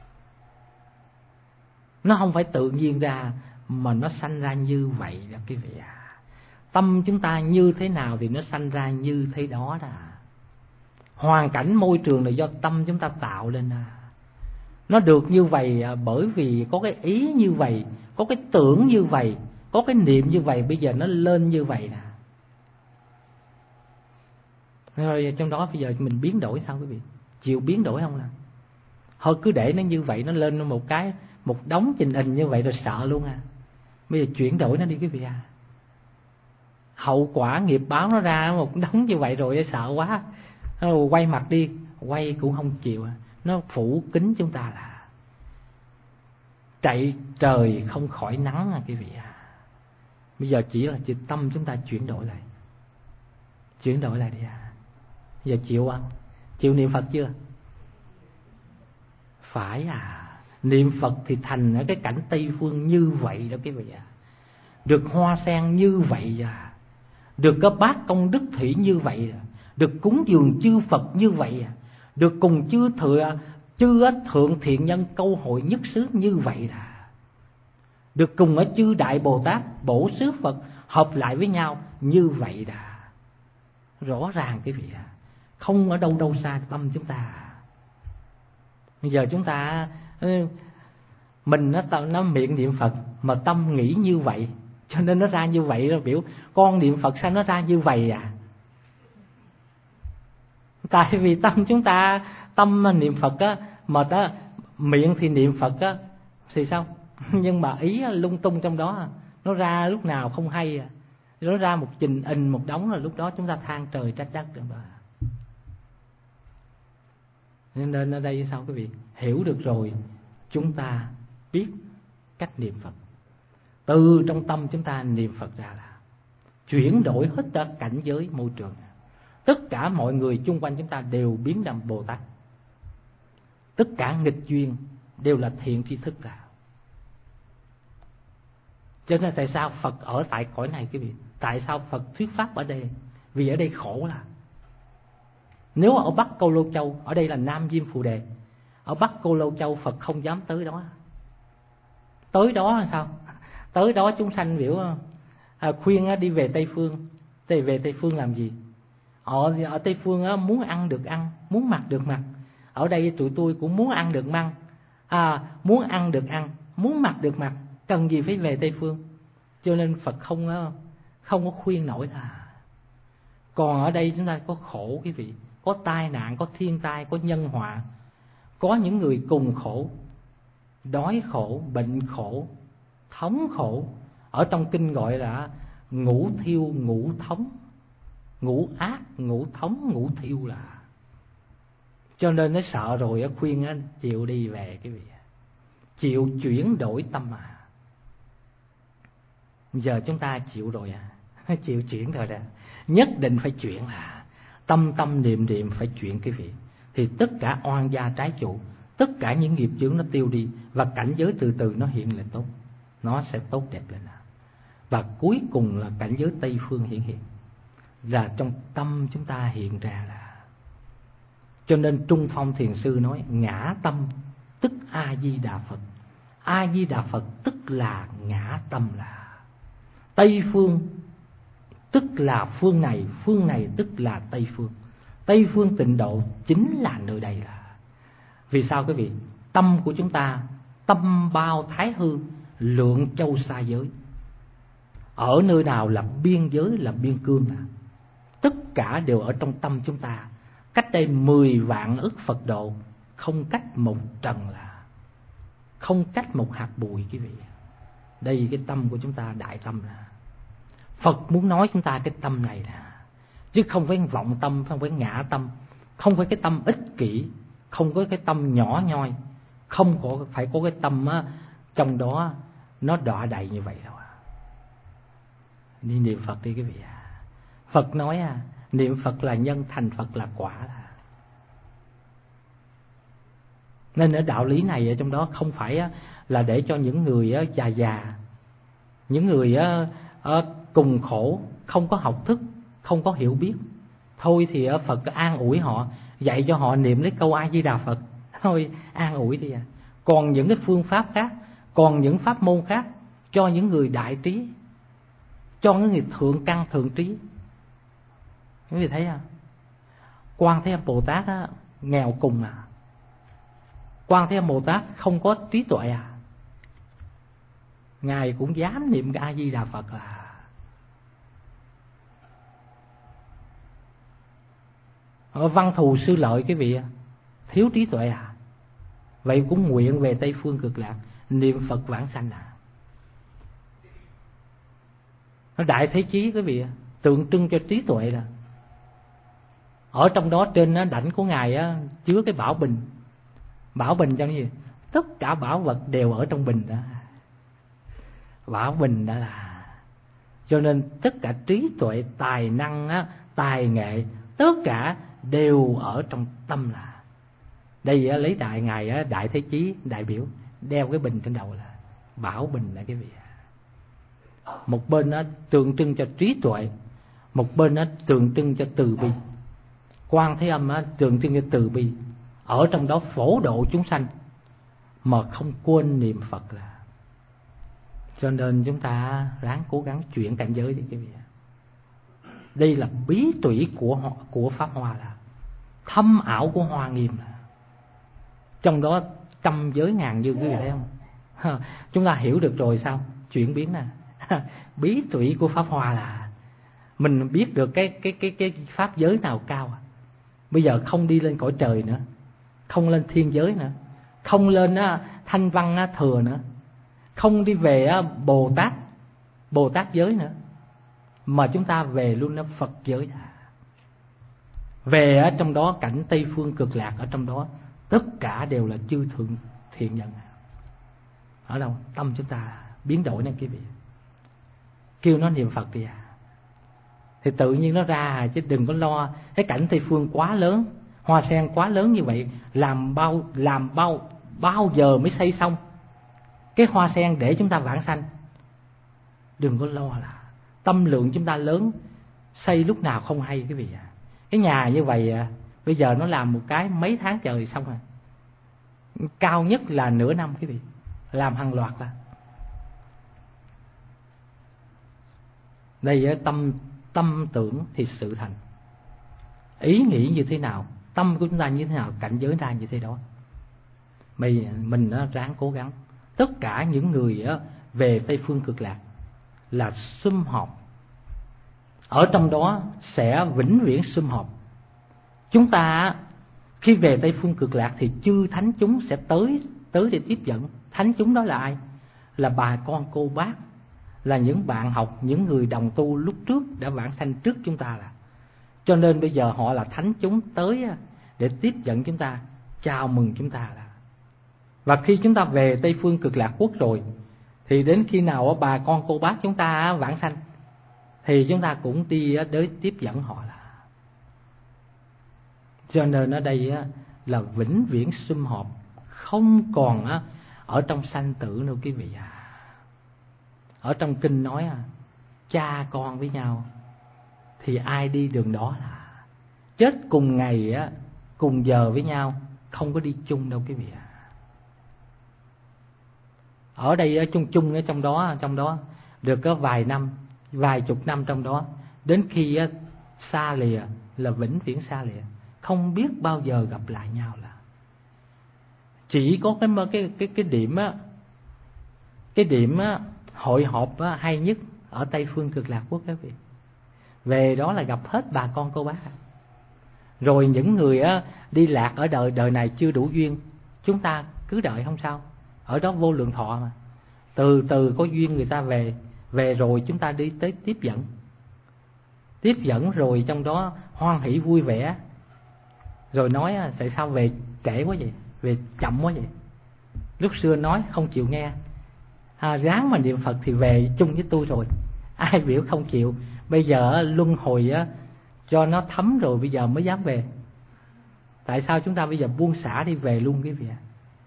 Nó không phải tự nhiên ra mà nó sanh ra như vậy đó quý vị à. Tâm chúng ta như thế nào thì nó sanh ra như thế đó đó. Hoàn cảnh môi trường là do tâm chúng ta tạo lên à. Nó được như vậy bởi vì có cái ý như vậy, có cái tưởng như vậy, có cái niệm như vậy, bây giờ nó lên như vậy nè. Rồi trong đó bây giờ mình biến đổi sao quý vị? chịu biến đổi không nào? Thôi cứ để nó như vậy, nó lên một cái một đống trình hình như vậy rồi sợ luôn à. Bây giờ chuyển đổi nó đi quý vị à. Hậu quả nghiệp báo nó ra một đống như vậy rồi sợ quá. Quay mặt đi, quay cũng không chịu. Nó phủ kín chúng ta là chạy trời không khỏi nắng à quý vị à. Bây giờ chỉ là chỉ tâm chúng ta chuyển đổi lại. Chuyển đổi lại đi à. Giờ chịu không? Chịu niệm Phật chưa? Phải à. Niệm Phật thì thành ở cái cảnh Tây Phương như vậy đó quý vị à. Được hoa sen như vậy à. Được có bát công đức thủy như vậy à. Được cúng dường chư Phật như vậy à. Được cùng chư thừa chư thượng thiện nhân câu hội nhất xứ như vậy à. Được cùng ở chư đại Bồ Tát bổ xứ Phật hợp lại với nhau như vậy đã. Rõ ràng quý vị à. Không ở đâu đâu xa tâm chúng ta. Bây giờ chúng ta mình nó nó miệng niệm Phật mà tâm nghĩ như vậy, cho nên nó ra như vậy. Nó biểu con niệm Phật sao nó ra như vậy à. Tại vì tâm chúng ta, tâm niệm Phật á, mà ta miệng thì niệm Phật á thì sao? Nhưng mà ý lung tung trong đó, nó ra lúc nào không hay à. Nó ra một trình hình một đống là lúc đó chúng ta than trời trách đất rồi. Nên ở đây sao quý vị? Hiểu được rồi, chúng ta biết cách niệm Phật. Từ trong tâm chúng ta niệm Phật ra là chuyển đổi hết cả cảnh giới môi trường. Tất cả mọi người chung quanh chúng ta đều biến thành Bồ Tát. Tất cả nghịch duyên đều là thiện tri thức cả. Cho nên tại sao Phật ở tại cõi này quý vị? Tại sao Phật thuyết pháp ở đây? Vì ở đây khổ là. Nếu ở Bắc Câu Lô Châu, ở đây là Nam Diêm Phù Đề, ở Bắc Câu Lô Châu Phật không dám tới đó. Tới đó là sao? Tới đó chúng sanh biểu à, khuyên đi về Tây Phương. Thì về Tây Phương làm gì? Ở, ở Tây Phương muốn ăn được ăn, muốn mặc được mặc. Ở đây tụi tôi cũng muốn ăn được măng, à, muốn ăn được ăn, muốn mặc được mặc. Cần gì phải về Tây Phương? Cho nên Phật không không có khuyên nổi là. Còn ở đây chúng ta có khổ quý vị, có tai nạn, có thiên tai, có nhân họa, có những người cùng khổ, đói khổ, bệnh khổ, thống khổ. Ở trong kinh gọi là ngũ thiêu ngũ thống, ngũ ác, ngũ thống, ngũ thiêu là. Cho nên nó sợ rồi nó khuyên nó chịu đi về quý vị, chịu chuyển đổi tâm à. Giờ chúng ta chịu rồi à, chịu chuyển rồi đó. Nhất định phải chuyển là tâm tâm niệm niệm phải chuyển quý vị. Thì tất cả oan gia trái chủ, tất cả những nghiệp chướng nó tiêu đi, và cảnh giới từ từ nó hiện lên tốt, nó sẽ tốt đẹp lên. Và cuối cùng là cảnh giới Tây Phương hiện hiện, là trong tâm chúng ta hiện ra là. Cho nên Trung Phong Thiền Sư nói ngã tâm tức A Di Đà Phật. A Di Đà Phật tức là ngã tâm là. Tây Phương tức là phương này, phương này tức là Tây Phương. Tây Phương Tịnh Độ chính là nơi đây là. Vì sao quý vị? Tâm của chúng ta, tâm bao thái hư, lượng châu xa giới. Ở nơi nào là biên giới, là biên cương là. Tất cả đều ở trong tâm chúng ta. Cách đây mười vạn ức Phật độ, không cách một trần là, không cách một hạt bụi quý vị. Đây cái tâm của chúng ta đại tâm là. Phật muốn nói chúng ta cái tâm này là, chứ không phải vọng tâm, không phải ngã tâm, không phải cái tâm ích kỷ, không có cái tâm nhỏ nhoi, không có phải có cái tâm á, trong đó nó đọa đầy như vậy đâu. Đi niệm Phật đi quý vị à. Phật nói à, niệm Phật là nhân, thành Phật là quả là. Nên ở đạo lý này ở trong đó không phải là để cho những người già già, những người cùng khổ, không có học thức, không có hiểu biết. Thôi thì Phật an ủi họ, dạy cho họ niệm lấy câu A Di Đà Phật, thôi an ủi đi à. Còn những cái phương pháp khác, còn những pháp môn khác, cho những người đại trí, cho những người thượng căn thượng trí. Quý vị thấy không? Quan Thế Âm Bồ Tát á, nghèo cùng à. Quan Thế Âm Bồ Tát không có trí tuệ à. Ngài cũng dám niệm A Di Đà Phật à. Ở Văn Thù Sư Lợi quý vị, thiếu trí tuệ à? Vậy cũng nguyện về Tây Phương Cực Lạc, niệm Phật vãng sanh à? Nó đại thế chí quý vị, tượng trưng cho trí tuệ là ở trong đó. Trên đảnh của Ngài á, chứa cái bảo bình. Bảo bình trong gì? Tất cả bảo vật đều ở trong bình đó. Bảo bình đó là, cho nên tất cả trí tuệ, tài năng á, tài nghệ, tất cả đều ở trong tâm là. Đây á, lấy đại Ngài á, đại thế chí đại biểu đeo cái bình trên đầu là bảo bình là cái vị. Một bên nó tượng trưng cho trí tuệ, một bên nó tượng trưng cho từ bi. Quan Thế Âm á, tượng trưng cho từ bi, ở trong đó phổ độ chúng sanh mà không quên niệm Phật là. Cho nên chúng ta ráng cố gắng chuyển cảnh giới đi cái vị. Đây là bí tủy của của Pháp Hoa, là thâm ảo của Hoa Nghiêm là. Trong đó trăm giới ngàn như quý vị thấy không? Chúng ta hiểu được rồi sao? Chuyển biến nè. Bí tủy của Pháp Hoa là mình biết được cái cái cái cái pháp giới nào cao. Bây giờ không đi lên cõi trời nữa, không lên thiên giới nữa, không lên á, thanh văn á, thừa nữa, không đi về á, Bồ Tát Bồ Tát giới nữa, mà chúng ta về luôn nó Phật giới. Về ở trong đó cảnh Tây Phương Cực Lạc, ở trong đó tất cả đều là chư thượng thiện nhân. Ở đâu? Tâm chúng ta biến đổi nên quý vị. Kêu nó niệm Phật đi à, thì tự nhiên nó ra, chứ đừng có lo cái cảnh Tây Phương quá lớn, hoa sen quá lớn như vậy, làm bao làm bao bao giờ mới xây xong cái hoa sen để chúng ta vãng sanh. Đừng có lo là tâm lượng chúng ta lớn, xây lúc nào không hay quý vị à. Cái nhà như vậy à, bây giờ nó làm một cái mấy tháng trời xong rồi, cao nhất là nửa năm quý vị, làm hàng loạt là. Đây tâm tâm tưởng thì sự thành. Ý nghĩ như thế nào, tâm của chúng ta như thế nào, cảnh giới ra như thế đó. Mình mình nó ráng cố gắng. Tất cả những người về Tây Phương Cực Lạc là sum họp, ở trong đó sẽ vĩnh viễn sum họp. Chúng ta khi về Tây Phương Cực Lạc thì chư thánh chúng sẽ tới tới để tiếp dẫn. Thánh chúng đó là ai? Là bà con cô bác, là những bạn học, những người đồng tu lúc trước đã vãng sanh trước chúng ta là. Cho nên bây giờ họ là thánh chúng tới để tiếp dẫn chúng ta, chào mừng chúng ta là. Và khi chúng ta về Tây Phương Cực Lạc Quốc rồi, thì đến khi nào bà con cô bác chúng ta vãng sanh thì chúng ta cũng đi tới tiếp dẫn họ là. Cho nên ở đây là vĩnh viễn sum họp, không còn ở trong sanh tử nữa quý vị à. Ở trong kinh nói à, cha con với nhau thì ai đi đường đó là chết cùng ngày á, cùng giờ với nhau, không có đi chung đâu quý vị à. Ở đây chung chung ở trong đó, trong đó được có vài năm, vài chục năm trong đó, đến khi á, xa lìa là vĩnh viễn xa lìa, không biết bao giờ gặp lại nhau là. Chỉ có cái cái cái cái điểm á, cái điểm á, hội họp á, hay nhất ở Tây Phương Cực Lạc Quốc đó quý vị. Về đó là gặp hết bà con cô bác. Rồi những người á, đi lạc ở đời đời này chưa đủ duyên, chúng ta cứ đợi không sao, ở đó vô lượng thọ mà. Từ từ có duyên người ta về, về rồi chúng ta đi tới tiếp dẫn. Tiếp dẫn rồi trong đó hoan hỷ vui vẻ. Rồi nói tại sao về trễ quá vậy, về chậm quá vậy. Lúc xưa nói không chịu nghe, à, ráng mà niệm Phật thì về chung với tôi rồi. Ai biểu không chịu. Bây giờ luân hồi á, cho nó thấm rồi bây giờ mới dám về. Tại sao chúng ta bây giờ buông xả đi về luôn quý vị ạ?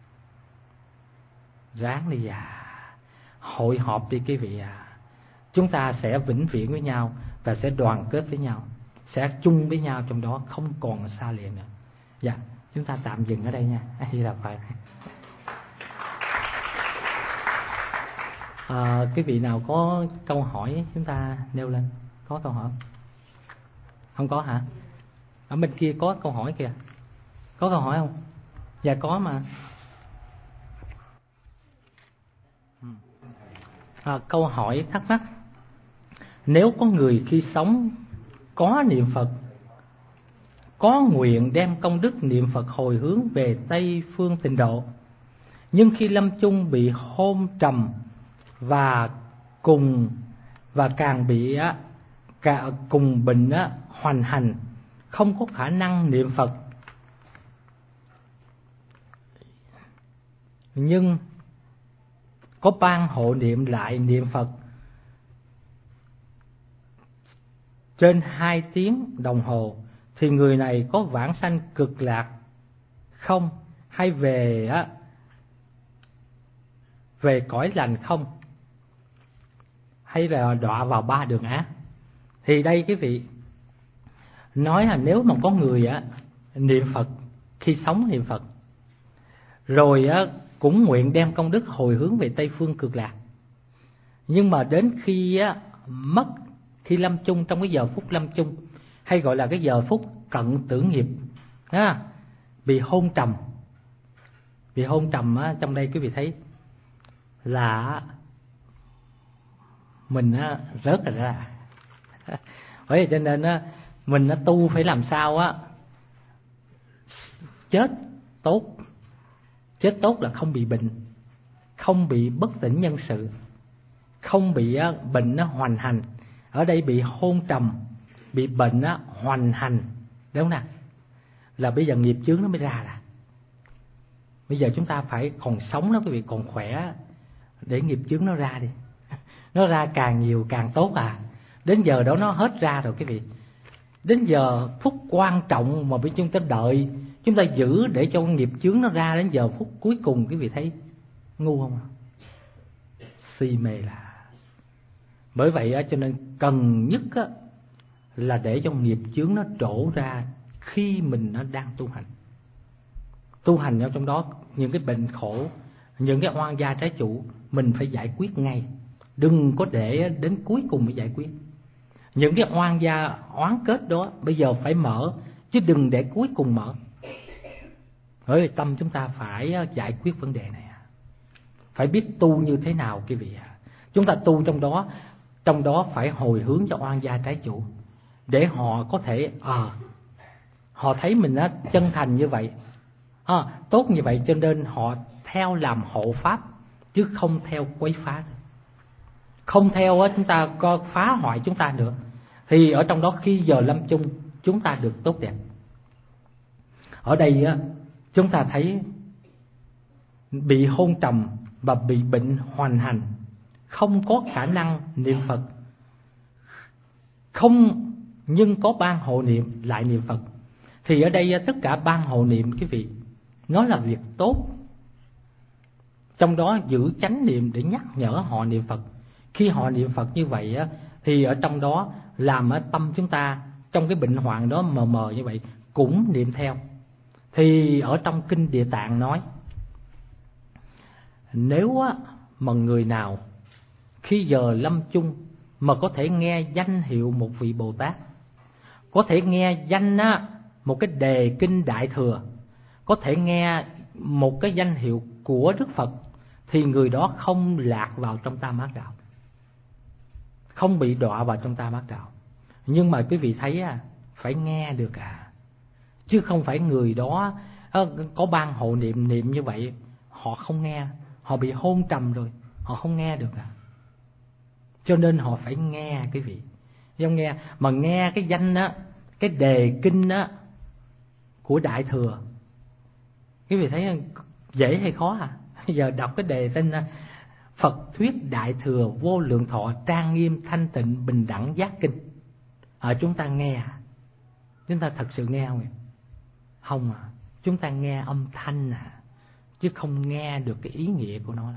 Ráng đi à, hội họp đi quý vị à. Chúng ta sẽ vĩnh viễn với nhau và sẽ đoàn kết với nhau, sẽ chung với nhau trong đó, không còn xa lìa nữa. Dạ, chúng ta tạm dừng ở đây nha. Hay là phải à, cái vị nào có câu hỏi chúng ta nêu lên. Có câu hỏi không? Có hả? Ở bên kia có câu hỏi kìa. Có câu hỏi không? Dạ có mà. À, câu hỏi thắc mắc: nếu có người khi sống có niệm Phật, có nguyện đem công đức niệm Phật hồi hướng về Tây Phương Tịnh Độ, nhưng khi lâm chung bị hôn trầm và cùng và càng bị á, cả cùng bệnh á, hoành hành, không có khả năng niệm Phật, nhưng có ban hộ niệm lại niệm Phật trên hai tiếng đồng hồ, thì người này có vãng sanh cực lạc không, hay về á, về cõi lành không, hay là đọa vào ba đường ác. Thì đây quý vị nói là nếu mà có người á niệm Phật khi sống niệm Phật, rồi á cũng nguyện đem công đức hồi hướng về Tây Phương Cực Lạc, nhưng mà đến khi á mất, khi lâm chung, trong cái giờ phút lâm chung, hay gọi là cái giờ phút cận tử nghiệp á, bị hôn trầm. Bị hôn trầm á, trong đây quý vị thấy là mình á rớt rồi ra. Bởi vậy cho nên á mình á tu phải làm sao á chết tốt. Chết tốt là không bị bệnh, không bị bất tỉnh nhân sự, không bị á, bệnh nó hoành hành. Ở đây bị hôn trầm, bị bệnh á, hoành hành, đúng không nào? Là bây giờ nghiệp chướng nó mới ra. Là bây giờ chúng ta phải còn sống đó quý vị, còn khỏe, để nghiệp chướng nó ra đi. Nó ra càng nhiều càng tốt à. Đến giờ đó nó hết ra rồi quý vị. Đến giờ phút quan trọng mà bị chúng ta đợi, chúng ta giữ để cho nghiệp chướng nó ra đến giờ phút cuối cùng, quý vị thấy ngu không? Si mê là. Bởi vậy cho nên cần nhất là để cho nghiệp chướng nó trổ ra khi mình nó đang tu hành. Tu hành ở trong đó, những cái bệnh khổ, những cái oan gia trái chủ, mình phải giải quyết ngay. Đừng có để đến cuối cùng mới giải quyết. Những cái oan gia oán kết đó bây giờ phải mở, chứ đừng để cuối cùng mở. Bởi vì tâm chúng ta phải giải quyết vấn đề này, phải biết tu như thế nào quý vị. Chúng ta tu trong đó, trong đó phải hồi hướng cho oan gia trái chủ, để họ có thể à, họ thấy mình á chân thành như vậy, à, tốt như vậy, cho nên họ theo làm hộ pháp, chứ không theo quấy phá, không theo á chúng ta có phá hoại chúng ta nữa. Thì ở trong đó khi giờ lâm chung chúng ta được tốt đẹp. Ở đây á chúng ta thấy bị hôn trầm và bị bệnh hoành hành, không có khả năng niệm Phật, không, nhưng có ban hộ niệm lại niệm Phật. Thì ở đây tất cả ban hộ niệm quý vị, nó là việc tốt. Trong đó giữ chánh niệm để nhắc nhở họ niệm Phật. Khi họ niệm Phật như vậy á, thì ở trong đó làm ở tâm chúng ta trong cái bệnh hoạn đó mờ mờ như vậy cũng niệm theo. Thì ở trong kinh Địa Tạng nói, nếu á mà người nào khi giờ lâm chung mà có thể nghe danh hiệu một vị Bồ Tát, có thể nghe danh á một cái đề kinh Đại Thừa, có thể nghe một cái danh hiệu của Đức Phật, thì người đó không lạc vào trong tam ác đạo, không bị đọa vào trong tam ác đạo. Nhưng mà quý vị thấy à, phải nghe được à, chứ không phải người đó có ban hộ niệm niệm như vậy họ không nghe, họ bị hôn trầm rồi, họ không nghe được à. Cho nên họ phải nghe quý vị, không nghe mà nghe cái danh á, cái đề kinh á của Đại Thừa. Quý vị thấy dễ hay khó à? Bây giờ đọc cái đề tên Phật thuyết Đại Thừa Vô Lượng Thọ Trang Nghiêm Thanh Tịnh Bình Đẳng Giác Kinh. À, chúng ta nghe à? Chúng ta thật sự nghe không? Không à, chúng ta nghe âm thanh à, chứ không nghe được cái ý nghĩa của nó. Là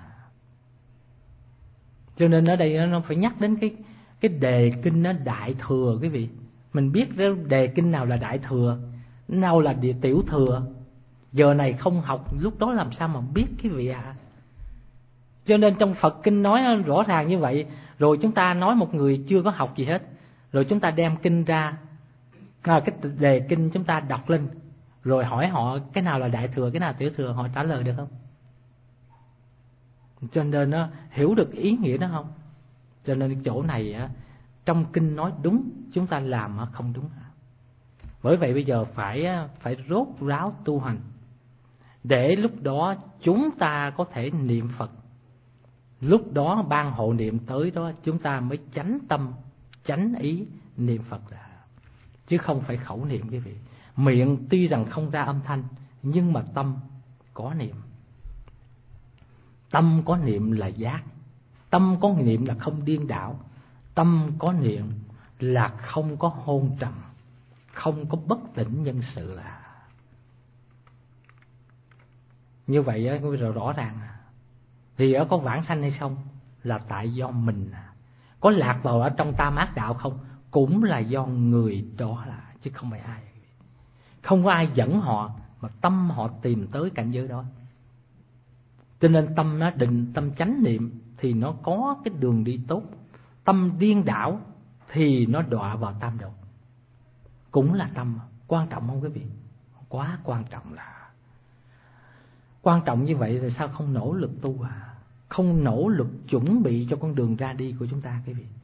cho nên ở đây nó phải nhắc đến cái cái đề kinh nó Đại Thừa quý vị. Mình biết đề kinh nào là Đại Thừa, nào là địa Tiểu Thừa. Giờ này không học lúc đó làm sao mà biết quý vị ạ. À? Cho nên trong Phật kinh nói rõ ràng như vậy, rồi chúng ta nói một người chưa có học gì hết, rồi chúng ta đem kinh ra, à, cái đề kinh chúng ta đọc lên, rồi hỏi họ cái nào là Đại Thừa, cái nào là Tiểu Thừa, họ trả lời được không? Cho nên nó hiểu được ý nghĩa đó không? Cho nên chỗ này á, trong kinh nói đúng, chúng ta làm không đúng. Bởi vậy bây giờ phải phải rốt ráo tu hành, để lúc đó chúng ta có thể niệm Phật. Lúc đó ban hộ niệm tới đó chúng ta mới chánh tâm, chánh ý niệm Phật ra, chứ không phải khẩu niệm quý vị. Miệng tuy rằng không ra âm thanh, nhưng mà tâm có niệm. Tâm có niệm là giác, tâm có niệm là không điên đảo, tâm có niệm là không có hôn trầm, không có bất tỉnh nhân sự. Là như vậy á, rồi rõ ràng thì ở có vãng sanh hay không là tại do mình. Có lạc vào ở trong tam ác đạo không cũng là do người đó, là chứ không phải ai. Không có ai dẫn họ, mà tâm họ tìm tới cảnh giới đó. Cho nên tâm nó định, tâm chánh niệm thì nó có cái đường đi tốt. Tâm điên đảo thì nó đọa vào tam độ. Cũng là tâm. Quan trọng không quý vị? Quá quan trọng. Là quan trọng như vậy thì sao không nỗ lực tu à? Không nỗ lực chuẩn bị cho con đường ra đi của chúng ta quý vị.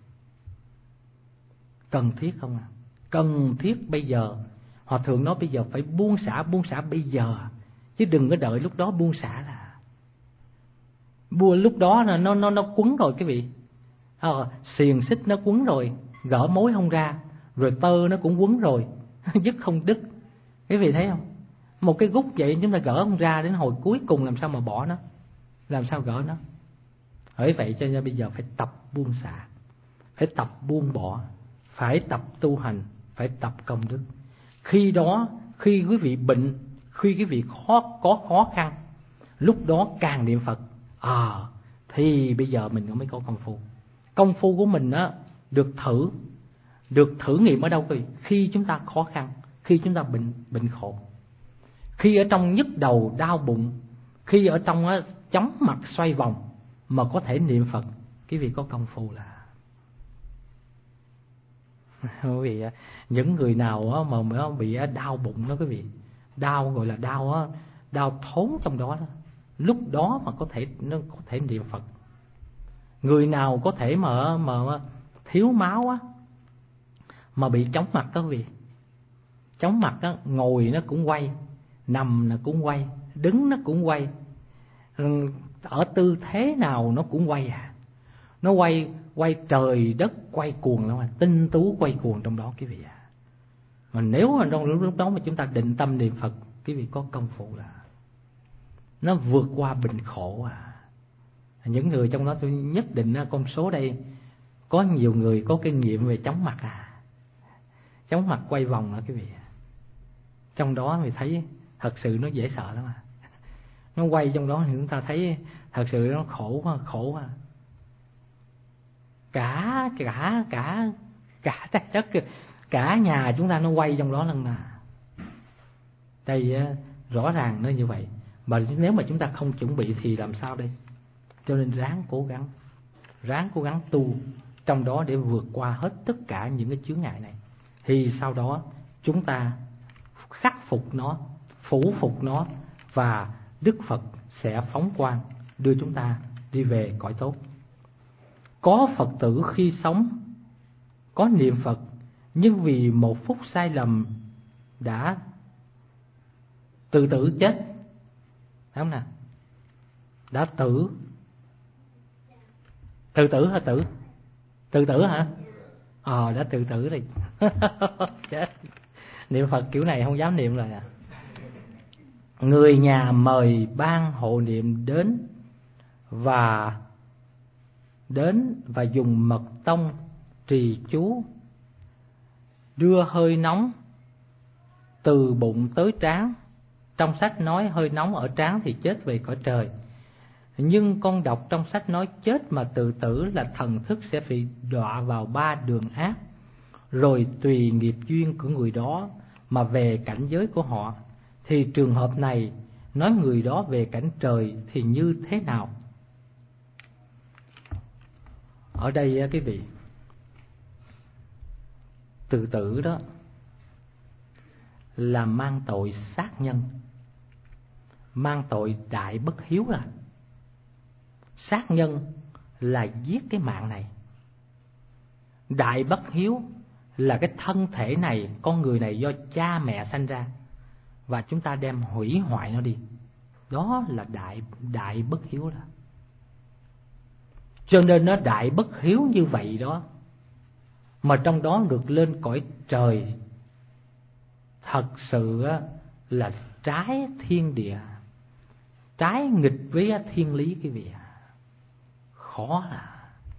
Cần thiết không à? Cần thiết bây giờ. Hòa thượng nói bây giờ phải buông xả, buông xả bây giờ, chứ đừng có đợi lúc đó buông xả. Là buông lúc đó là nó nó nó quấn rồi quý vị. À, xiềng xích nó quấn rồi, gỡ mối không ra, rồi tơ nó cũng quấn rồi, dứt không đứt. Quý vị thấy không? Một cái gút vậy chúng ta gỡ không ra, đến hồi cuối cùng làm sao mà bỏ nó, làm sao gỡ nó. Bởi vậy cho nên bây giờ phải tập buông xả, phải tập buông bỏ, phải tập tu hành, phải tập công đức. Khi đó, khi quý vị bệnh, khi quý vị khó, có khó khăn, lúc đó càng niệm Phật, à, thì bây giờ mình mới có công phu. Công phu của mình á, được thử, được thử nghiệm ở đâu quý vị? Khi chúng ta khó khăn, khi chúng ta bệnh, bệnh khổ, khi ở trong nhức đầu đau bụng, khi ở trong á, chóng mặt xoay vòng mà có thể niệm Phật, quý vị có công phu. Là quý vị, những người nào mà bị đau bụng đó quý vị, đau gọi là đau đau thốn trong đó, lúc đó mà có thể nó có thể niệm Phật. Người nào có thể mà mà thiếu máu á, mà bị chóng mặt đó quý vị, chóng mặt đó, ngồi nó cũng quay, nằm nó cũng quay, đứng nó cũng quay, ở tư thế nào nó cũng quay à. Nó quay, quay trời đất quay cuồng lắm, tinh tú quay cuồng trong đó quý vị à. Mà nếu mà trong lúc đó mà chúng ta định tâm niệm Phật, quý vị có công phu là nó vượt qua bệnh khổ à. Những người trong đó tôi nhất định con số đây có nhiều người có kinh nghiệm về chóng mặt à, chóng mặt quay vòng đó quý vị. Trong đó mình thấy thật sự nó dễ sợ lắm à. Nó quay trong đó thì chúng ta thấy thật sự nó khổ quá, khổ quá. Cả cả cả cả trái đất, cả nhà chúng ta nó quay trong đó lần nào. Đây rõ ràng nó như vậy. Mà nếu mà chúng ta không chuẩn bị thì làm sao đây? Cho nên ráng cố gắng, ráng cố gắng tu trong đó để vượt qua hết tất cả những cái chướng ngại này. Thì sau đó chúng ta khắc phục nó, phủ phục nó, và Đức Phật sẽ phóng quang đưa chúng ta đi về cõi tốt. Có Phật tử khi sống có niệm Phật, nhưng vì một phút sai lầm đã tự tử chết, đúng không nào? Đã tử tự tử hả? Tử tự tử hả? Ờ à, đã tự tử rồi. Chết. Niệm Phật kiểu này không dám niệm rồi à. Người nhà mời ban hộ niệm đến và đến và dùng mật tông trì chú, đưa hơi nóng từ bụng tới trán. Trong sách nói hơi nóng ở trán thì chết về cõi trời, nhưng con đọc trong sách nói chết mà tự tử là thần thức sẽ bị đọa vào ba đường ác, rồi tùy nghiệp duyên của người đó mà về cảnh giới của họ. Thì trường hợp này nói người đó về cảnh trời thì như thế nào? Ở đây quý vị, tự tử đó là mang tội sát nhân, mang tội đại bất hiếu. Là sát nhân là giết cái mạng này, đại bất hiếu là cái thân thể này, con người này do cha mẹ sanh ra, và chúng ta đem hủy hoại nó đi. Đó là đại đại bất hiếu đó. Cho nên nó đại bất hiếu như vậy đó, mà trong đó được lên cõi trời, thật sự là trái thiên địa, trái nghịch với thiên lý quý vị. Khó là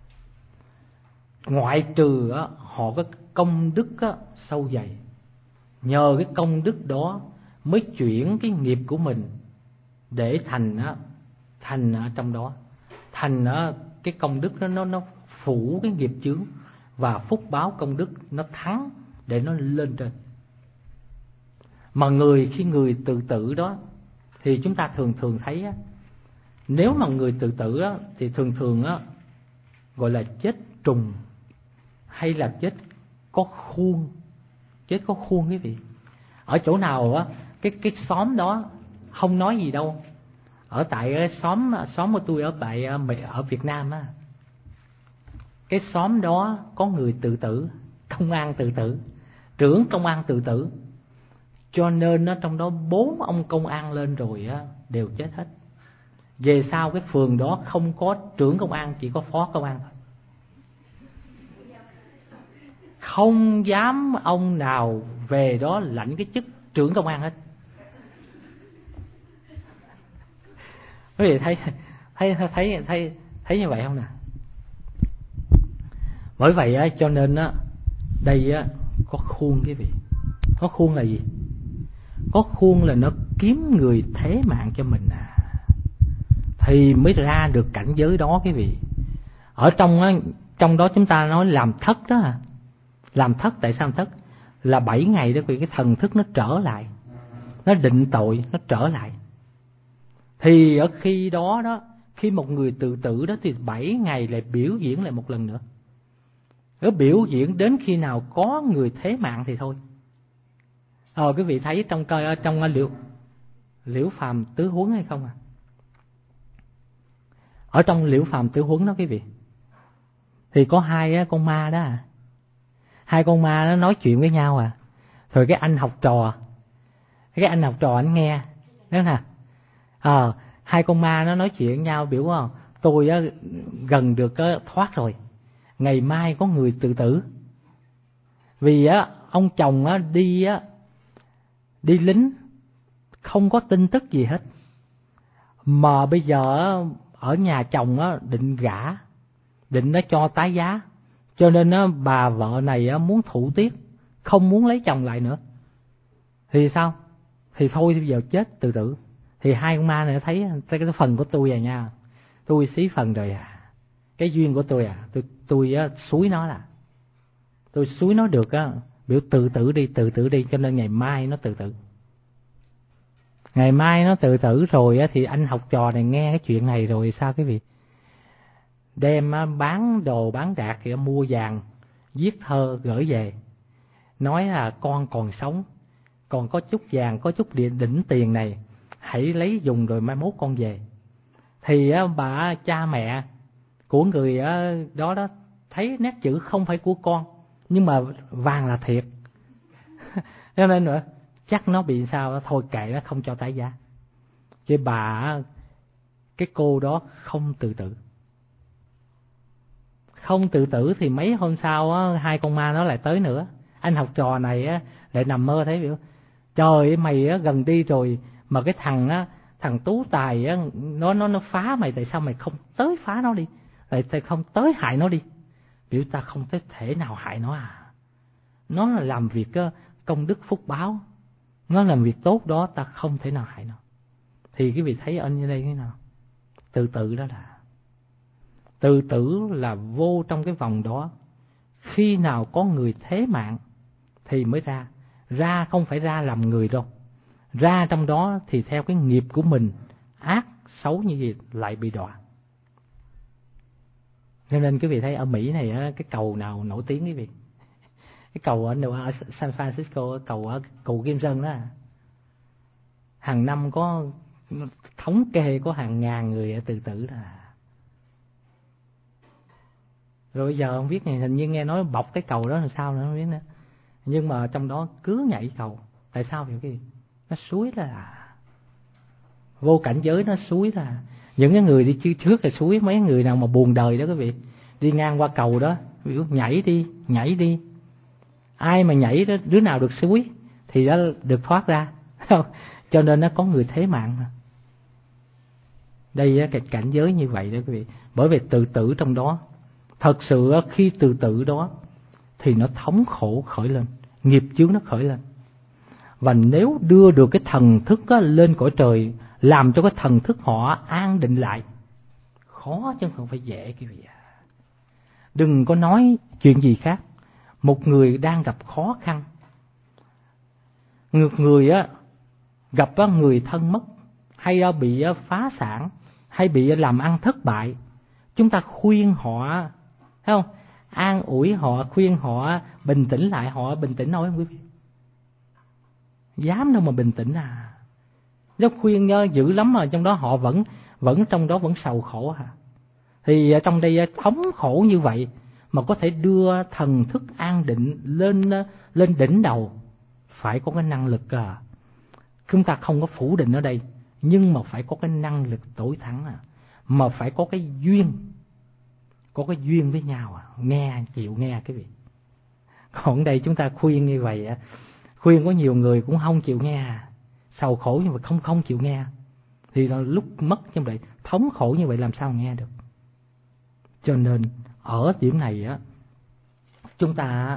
ngoại trừ họ có công đức sâu dày, nhờ cái công đức đó mới chuyển cái nghiệp của mình để thành thành ở trong đó, thành cái công đức đó nó nó phủ cái nghiệp chướng, và phúc báo công đức nó thắng để nó lên trên. Mà người khi người tự tử đó thì chúng ta thường thường thấy á, nếu mà người tự tử á, thì thường thường á, gọi là chết trùng hay là chết có khuôn. Chết có khuôn quý vị. Ở chỗ nào á, cái cái xóm đó không nói gì đâu. Ở tại cái xóm xóm của tôi ở tại ở Việt Nam á, cái xóm đó có người tự tử, công an tự tử, trưởng công an tự tử. Cho nên nó trong đó bốn ông công an lên rồi á, đều chết hết. Về sau cái phường đó không có trưởng công an, chỉ có phó công an thôi. Không dám ông nào về đó lãnh cái chức trưởng công an hết. Quý vị thấy thấy thấy thấy thấy như vậy không nè? Bởi vậy á, cho nên á, đây á có khuôn quý vị. Có khuôn là gì? Có khuôn là nó kiếm người thế mạng cho mình à, thì mới ra được cảnh giới đó quý vị. Ở trong á, trong đó chúng ta nói làm thất đó. Làm thất, tại sao làm thất? Là bảy ngày đó, vì cái thần thức nó trở lại, nó định tội, nó trở lại. Thì ở khi đó đó, khi một người tự tử đó thì bảy ngày lại biểu diễn lại một lần nữa. Nó biểu diễn đến khi nào có người thế mạng thì thôi. Ờ quý vị thấy trong coi trong liễu liễu phàm tứ huấn hay không à? Ở trong liễu phàm tứ huấn đó quý vị, thì có hai con ma đó à. Hai con ma nó nói chuyện với nhau à. Rồi cái anh học trò, cái anh học trò anh nghe đó nè. Ờ hai con ma nó nói chuyện với nhau, biểu không? Tôi á, gần được á, thoát rồi. Ngày mai có người tự tử. Vì á, ông chồng á, đi á, đi lính không có tin tức gì hết. Mà bây giờ á, ở nhà chồng á, định gả, định nó cho tái giá. Cho nên á, bà vợ này á, muốn thủ tiết, không muốn lấy chồng lại nữa. Thì sao? Thì thôi bây giờ chết tự tử. Thì hai con ma này thấy cái phần của tôi à nha, tôi xí phần rồi à, cái duyên của tôi à, tôi tôi á, xúi nó là tôi xúi nó được á, biểu tự tử đi, tự tử đi. Cho nên ngày mai nó tự tử. Ngày mai nó tự tử rồi á, thì anh học trò này nghe cái chuyện này rồi sao quý vị? Đem á, bán đồ bán rạc thì mua vàng, viết thơ gửi về, nói là con còn sống, còn có chút vàng, có chút địa đỉnh tiền này, hãy lấy dùng rồi mai mốt con về. Thì á, bà cha mẹ của người á, đó đó thấy nét chữ không phải của con, nhưng mà vàng là thiệt. Cho nên nữa chắc nó bị sao đó, thôi kệ nó, không cho tái giá. Chứ bà, cái cô đó không tự tử. Không tự tử thì mấy hôm sau á, hai con ma nó lại tới nữa. Anh học trò này á, lại nằm mơ thấy biểu trời ơi, mày á, gần đi rồi mà cái thằng á, thằng tú tài á, nó nó nó phá mày, tại sao mày không tới phá nó đi, tại tại không tới hại nó đi. Biểu ta không thể thể nào hại nó à, nó là làm việc á, công đức phúc báo, nó làm việc tốt đó, ta không thể nào hại nó. Thì cái vị thấy ở như đây thế nào? Tự tử đó là tự tử, là vô trong cái vòng đó. Khi nào có người thế mạng thì mới ra. Ra không phải ra làm người đâu, ra trong đó thì theo cái nghiệp của mình ác xấu như gì lại bị đọa. Cho nên quý vị thấy ở Mỹ này cái cầu nào nổi tiếng quý vị? Cái cầu ở, ở San Francisco, cầu ở cầu Kim Sơn đó, hàng năm có thống kê có hàng ngàn người tự tử đó. Rồi bây giờ không biết này, hình như nghe nói bọc cái cầu đó làm sao nữa không biết nữa. Nhưng mà trong đó cứ nhảy cầu. Tại sao vậy? Cái gì? Nó suối là vô cảnh giới, nó suối là những cái người đi trước trước là suối. Mấy người nào mà buồn đời đó quý vị, đi ngang qua cầu đó, ví dụ nhảy đi, nhảy đi. Ai mà nhảy đó, đứa nào được suối thì đã được thoát ra. Cho nên nó có người thế mạng mà. Đây cái cảnh giới như vậy đó quý vị. Bởi vì tự tử trong đó, thật sự khi tự tử đó thì nó thống khổ khởi lên, nghiệp chướng nó khởi lên. Và nếu đưa được cái thần thức lên cõi trời, làm cho cái thần thức họ an định lại, khó chứ không phải dễ quý vị. Đừng có nói chuyện gì khác. Một người đang gặp khó khăn, ngược người á gặp người thân mất, hay bị phá sản, hay bị làm ăn thất bại, chúng ta khuyên họ, thấy không? An ủi họ, khuyên họ bình tĩnh lại, họ bình tĩnh nổi không quý vị? Dám đâu mà bình tĩnh à. Nếu khuyên dữ lắm mà trong đó họ vẫn vẫn trong đó vẫn sầu khổ à. Thì trong đây thống khổ như vậy mà có thể đưa thần thức an định lên lên đỉnh đầu, phải có cái năng lực à. Chúng ta không có phủ định ở đây, nhưng mà phải có cái năng lực tối thắng à. Mà phải có cái duyên, có cái duyên với nhau à. Nghe, chịu nghe quý vị. Còn đây chúng ta khuyên như vậy à, khuyên có nhiều người cũng không chịu nghe à. Sầu khổ nhưng mà không không chịu nghe, thì lúc mất như vậy, thống khổ như vậy làm sao nghe được. Cho nên ở điểm này á, chúng ta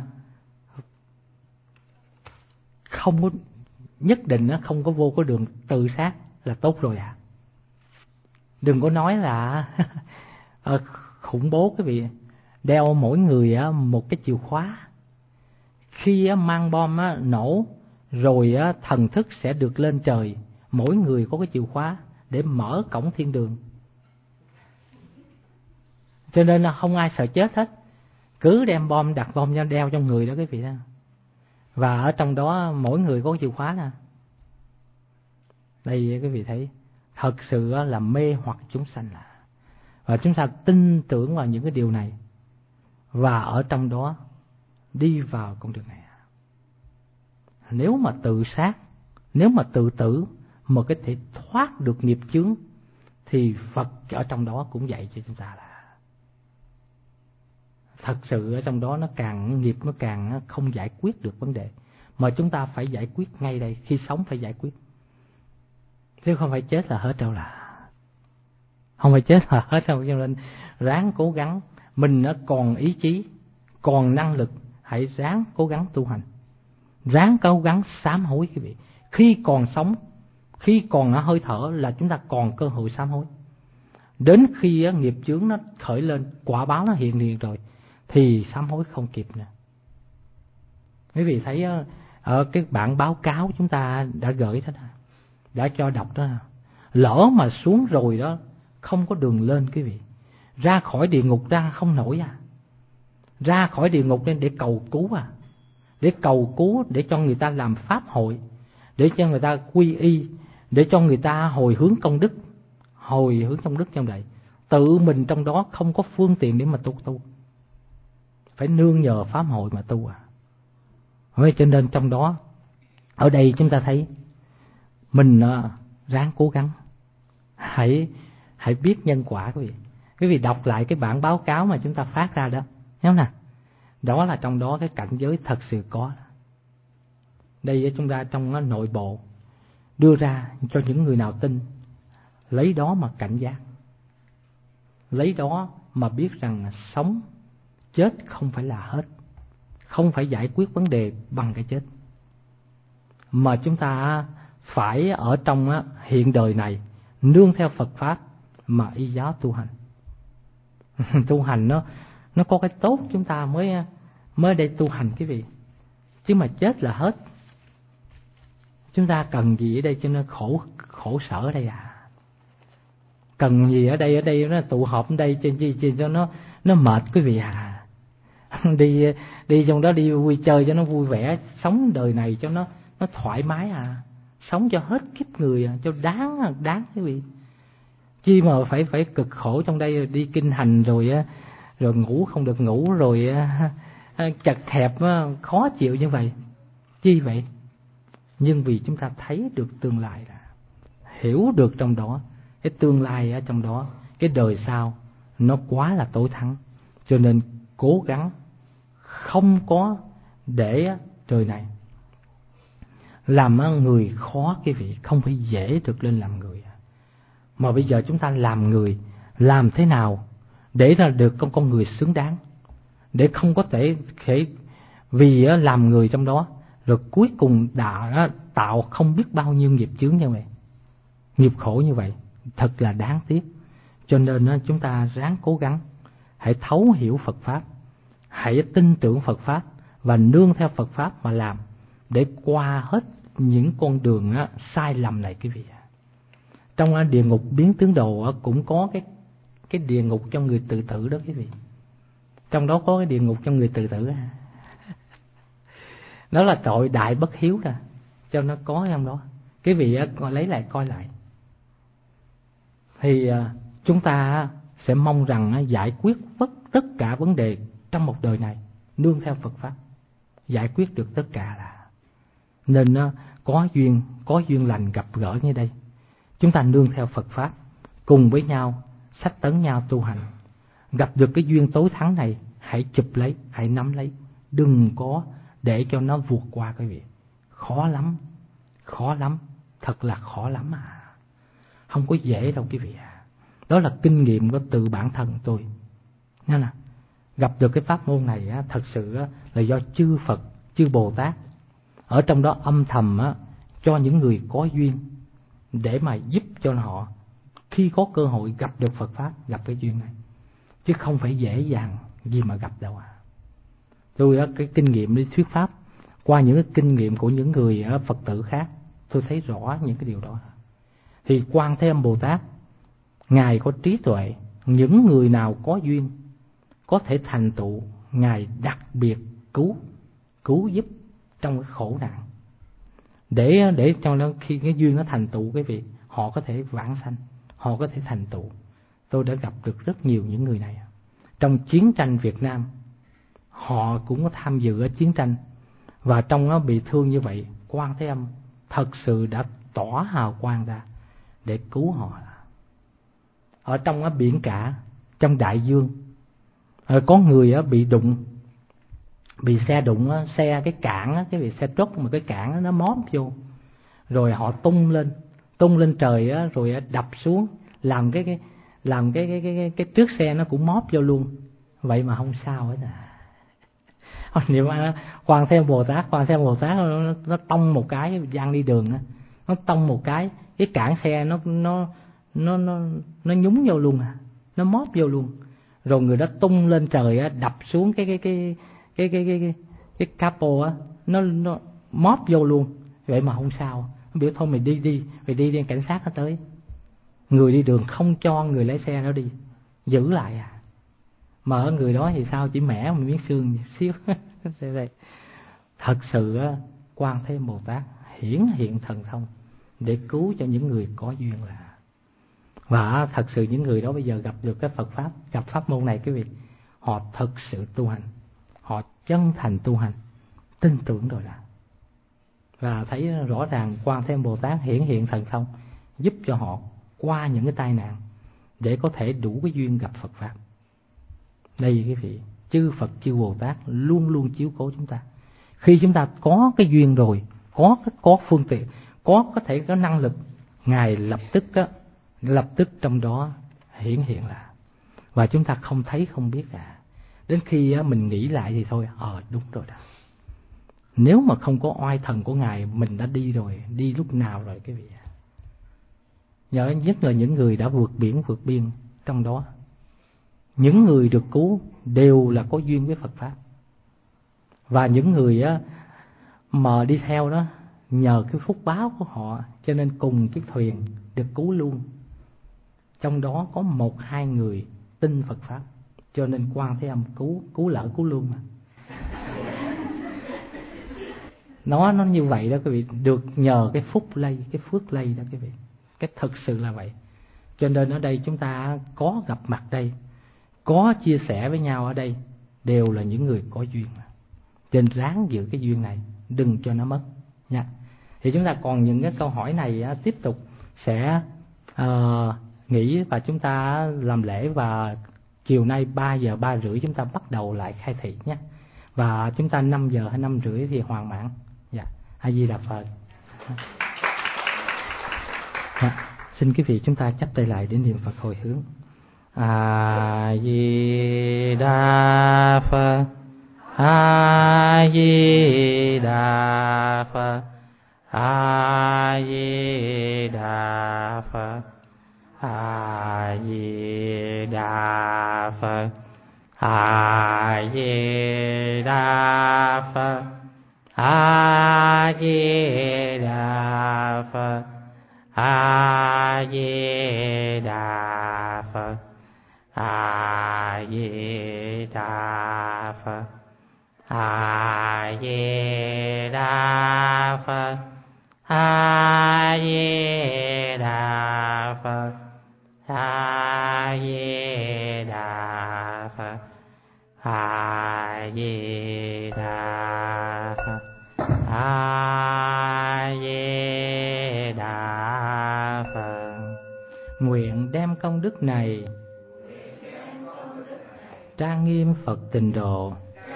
không có nhất định không có vô cái đường tự sát là tốt rồi à. Đừng có nói là khủng bố quý vị, đeo mỗi người một cái chìa khóa, khi mang bom nổ rồi thần thức sẽ được lên trời, mỗi người có cái chìa khóa để mở cổng thiên đường. Cho nên là không ai sợ chết hết, cứ đem bom, đặt bom ra đeo trong người đó quý vị đó. Và ở trong đó mỗi người có chìa khóa nè. Đây quý vị thấy, thật sự là mê hoặc chúng sanh là. Và chúng ta tin tưởng vào những cái điều này, và ở trong đó đi vào con đường này. Nếu mà tự sát, nếu mà tự tử mà có thể thoát được nghiệp chướng, thì Phật ở trong đó cũng dạy cho chúng ta là thật sự ở trong đó nó càng nghiệp nó càng không giải quyết được vấn đề, mà chúng ta phải giải quyết ngay đây, khi sống phải giải quyết, chứ không phải chết là hết đâu, là không phải chết là hết đâu. Cho nên ráng cố gắng, mình nó còn ý chí, còn năng lực, hãy ráng cố gắng tu hành, ráng cố gắng sám hối quý vị. Khi còn sống, khi còn ở hơi thở là chúng ta còn cơ hội sám hối. Đến khi nghiệp chướng nó khởi lên, quả báo nó hiện liền rồi, thì sám hối không kịp nữa. Quý vị thấy ở cái bản báo cáo chúng ta đã gửi đó, đã cho đọc đó, lỡ mà xuống rồi đó, không có đường lên quý vị. Ra khỏi địa ngục ra không nổi à. Ra khỏi địa ngục lên để cầu cứu à. Để cầu cứu, để cho người ta làm pháp hội, để cho người ta quy y, để cho người ta hồi hướng công đức. Hồi hướng công đức trong đây, tự mình trong đó không có phương tiện để mà tu tu, phải nương nhờ pháp hội mà tu à. Vậy cho nên trong đó, ở đây chúng ta thấy mình uh, ráng cố gắng, hãy hãy biết nhân quả quý vị. Quý vị đọc lại cái bản báo cáo mà chúng ta phát ra đó, thấy không nào? Đó là trong đó cái cảnh giới thật sự có. Đây chúng ta trong uh, nội bộ đưa ra cho những người nào tin, lấy đó mà cảnh giác, lấy đó mà biết rằng sống chết không phải là hết, không phải giải quyết vấn đề bằng cái chết, mà chúng ta phải ở trong hiện đời này nương theo Phật pháp mà y giáo tu hành. Tu hành nó nó có cái tốt, chúng ta mới mới đây tu hành quý vị, chứ mà chết là hết. Chúng ta cần gì ở đây cho nó khổ khổ sở ở đây à? Cần gì ở đây? Ở đây nó tụ họp ở đây cho, cho, cho nó nó mệt quý vị à. đi đi trong đó đi vui chơi cho nó vui vẻ, sống đời này cho nó nó thoải mái à, sống cho hết kiếp người à, cho đáng đáng quý vị. Chi mà phải phải cực khổ trong đây, đi kinh hành rồi rồi ngủ không được ngủ, rồi chật hẹp khó chịu như vậy. Chi vậy? Nhưng vì chúng ta thấy được tương lai, là hiểu được trong đó cái tương lai ở trong đó, cái đời sau nó quá là tối thắng, cho nên cố gắng không có để trời này làm người khó. Quý vị, không phải dễ được lên làm người, mà bây giờ chúng ta làm người làm thế nào để ra được con con người xứng đáng, để không có thể thể vì làm người trong đó rồi cuối cùng đã tạo không biết bao nhiêu nghiệp chướng như vậy, nghiệp khổ như vậy, thật là đáng tiếc. Cho nên chúng ta ráng cố gắng, hãy thấu hiểu Phật Pháp, hãy tin tưởng Phật Pháp và nương theo Phật Pháp mà làm, để qua hết những con đường sai lầm này. Quý vị, trong địa ngục biến tướng đồ cũng có cái cái địa ngục cho người tự tử đó quý vị. Trong đó có cái địa ngục cho người tự tử. Đó là tội đại bất hiếu ra, cho nó có trong đó. Quý vị lấy lại coi lại, thì chúng ta sẽ mong rằng giải quyết tất cả vấn đề trong một đời này nương theo Phật Pháp, giải quyết được tất cả. Là nên có duyên có duyên lành gặp gỡ như đây, chúng ta nương theo Phật Pháp, cùng với nhau xách tấn nhau tu hành. Gặp được cái duyên tối thắng này, hãy chụp lấy, hãy nắm lấy, đừng có để cho nó vụt qua quý vị. Khó lắm, khó lắm, thật là khó lắm à. Không có dễ đâu quý vị à. Đó là kinh nghiệm của từ bản thân tôi. Nên là gặp được cái pháp môn này á, thật sự á, là do chư Phật, chư Bồ Tát ở trong đó âm thầm á, cho những người có duyên để mà giúp cho họ khi có cơ hội gặp được Phật Pháp, gặp cái duyên này. Chứ không phải dễ dàng gì mà gặp đâu à. Tôi á, cái kinh nghiệm đi thuyết Pháp qua những cái kinh nghiệm của những người á, Phật tử khác, tôi thấy rõ những cái điều đó. Thì Quan Thế Âm Bồ Tát, Ngài có trí tuệ, những người nào có duyên có thể thành tựu, Ngài đặc biệt cứu cứu giúp trong cái khổ nạn, để để cho nó khi cái duyên nó thành tựu quý vị, họ có thể vãng sanh, họ có thể thành tựu. Tôi đã gặp được rất nhiều những người này. Trong chiến tranh Việt Nam, họ cũng có tham dự ở chiến tranh, và trong nó bị thương như vậy, Quan Thế Âm thật sự đã tỏ hào quang ra để cứu họ. Ở trong nó biển cả, trong đại dương, có người bị đụng, bị xe đụng, xe cái cản, cái bị xe truck mà cái cản nó móp vô, rồi họ tung lên, tung lên trời rồi đập xuống, làm cái cái làm cái cái cái cái trước xe nó cũng móp vô luôn, vậy mà không sao hết à. Niệm Quan Thế Âm Bồ Tát, Quan Thế Âm Bồ Tát nó, nó tông một cái, đang đi đường đó, nó tông một cái, cái cản xe nó nó nó nó nó nhúng vô luôn à, nó móp vô luôn, rồi người đó tung lên trời á, đập xuống cái cái cái cái cái cái cái, cái capo á, nó nó móp vô luôn, vậy mà không sao. Nó biểu thôi mày đi đi, mày đi đi, cảnh sát nó tới, người đi đường không cho người lái xe nó đi, giữ lại à. Mà ở người đó thì sao, chỉ mẻ một miếng xương xíu. Thật sự á, Quan Thế Âm Bồ Tát hiển hiện thần thông để cứu cho những người có duyên là. Và thật sự những người đó bây giờ gặp được cái Phật Pháp, gặp pháp môn này quý vị, họ thật sự tu hành, họ chân thành tu hành, tin tưởng rồi là. Và thấy rõ ràng Quan Thế Âm Bồ Tát hiển hiện thần thông giúp cho họ qua những cái tai nạn để có thể đủ cái duyên gặp Phật Pháp. Đây quý vị, chư Phật chư Bồ Tát luôn luôn chiếu cố chúng ta. Khi chúng ta có cái duyên rồi, có có phương tiện, có có thể có năng lực, Ngài lập tức á, lập tức trong đó hiển hiện là. Và chúng ta không thấy không biết à. Đến khi á, mình nghĩ lại thì thôi, ờ đúng rồi đó. Nếu mà không có oai thần của Ngài, mình đã đi rồi, đi lúc nào rồi quý vị. Nhớ nhất là những người đã vượt biển vượt biên trong đó, những người được cứu đều là có duyên với Phật Pháp. Và những người á, mà đi theo đó, nhờ cái phúc báo của họ cho nên cùng chiếc thuyền được cứu luôn. Trong đó có một hai người tin Phật Pháp, cho nên Quan Thế Âm cứu cứu lỡ cứu luôn mà. Nó nó như vậy đó quý vị, được nhờ cái phúc lây, cái phước lây đó quý vị. Cái thực sự là vậy. Cho nên ở đây chúng ta có gặp mặt đây, có chia sẻ với nhau ở đây đều là những người có duyên. Nên ráng giữ cái duyên này, đừng cho nó mất nha. Thì chúng ta còn những cái câu hỏi này á, tiếp tục sẽ uh, nghỉ và chúng ta làm lễ, và chiều nay ba giờ ba rưỡi chúng ta bắt đầu lại khai thị nhé. Và chúng ta năm giờ hay năm rưỡi thì hoàn mãn. Dạ, A Di Đà Phật. Dạ, xin quý vị chúng ta chắp tay lại để niệm Phật hồi hướng. A Di Đà Phật. A Di Đà Phật. A Di Đà Phật. A Di Đà Phật. A Di Đà Phật. A Di Đà Phật. A Di Đà Phật. A Di Đà Phật. A Di Đà Phật. A Di Đà Phật. A Di Đà Phật. A Di Đà Phật. A Di Đà Phật. Nguyện đem công đức này trang nghiêm Phật Tịnh Độ,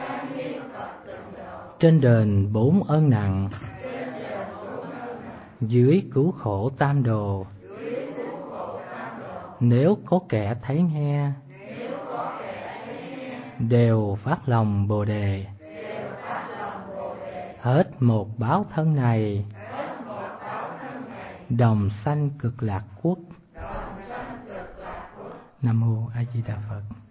trên đền bốn ơn nặng, dưới cứu khổ tam đồ. Nếu có kẻ thấy nghe, đều phát lòng Bồ Đề. Hết một báo thân này, đồng sanh cực lạc quốc. Nam mô A Di Đà Phật.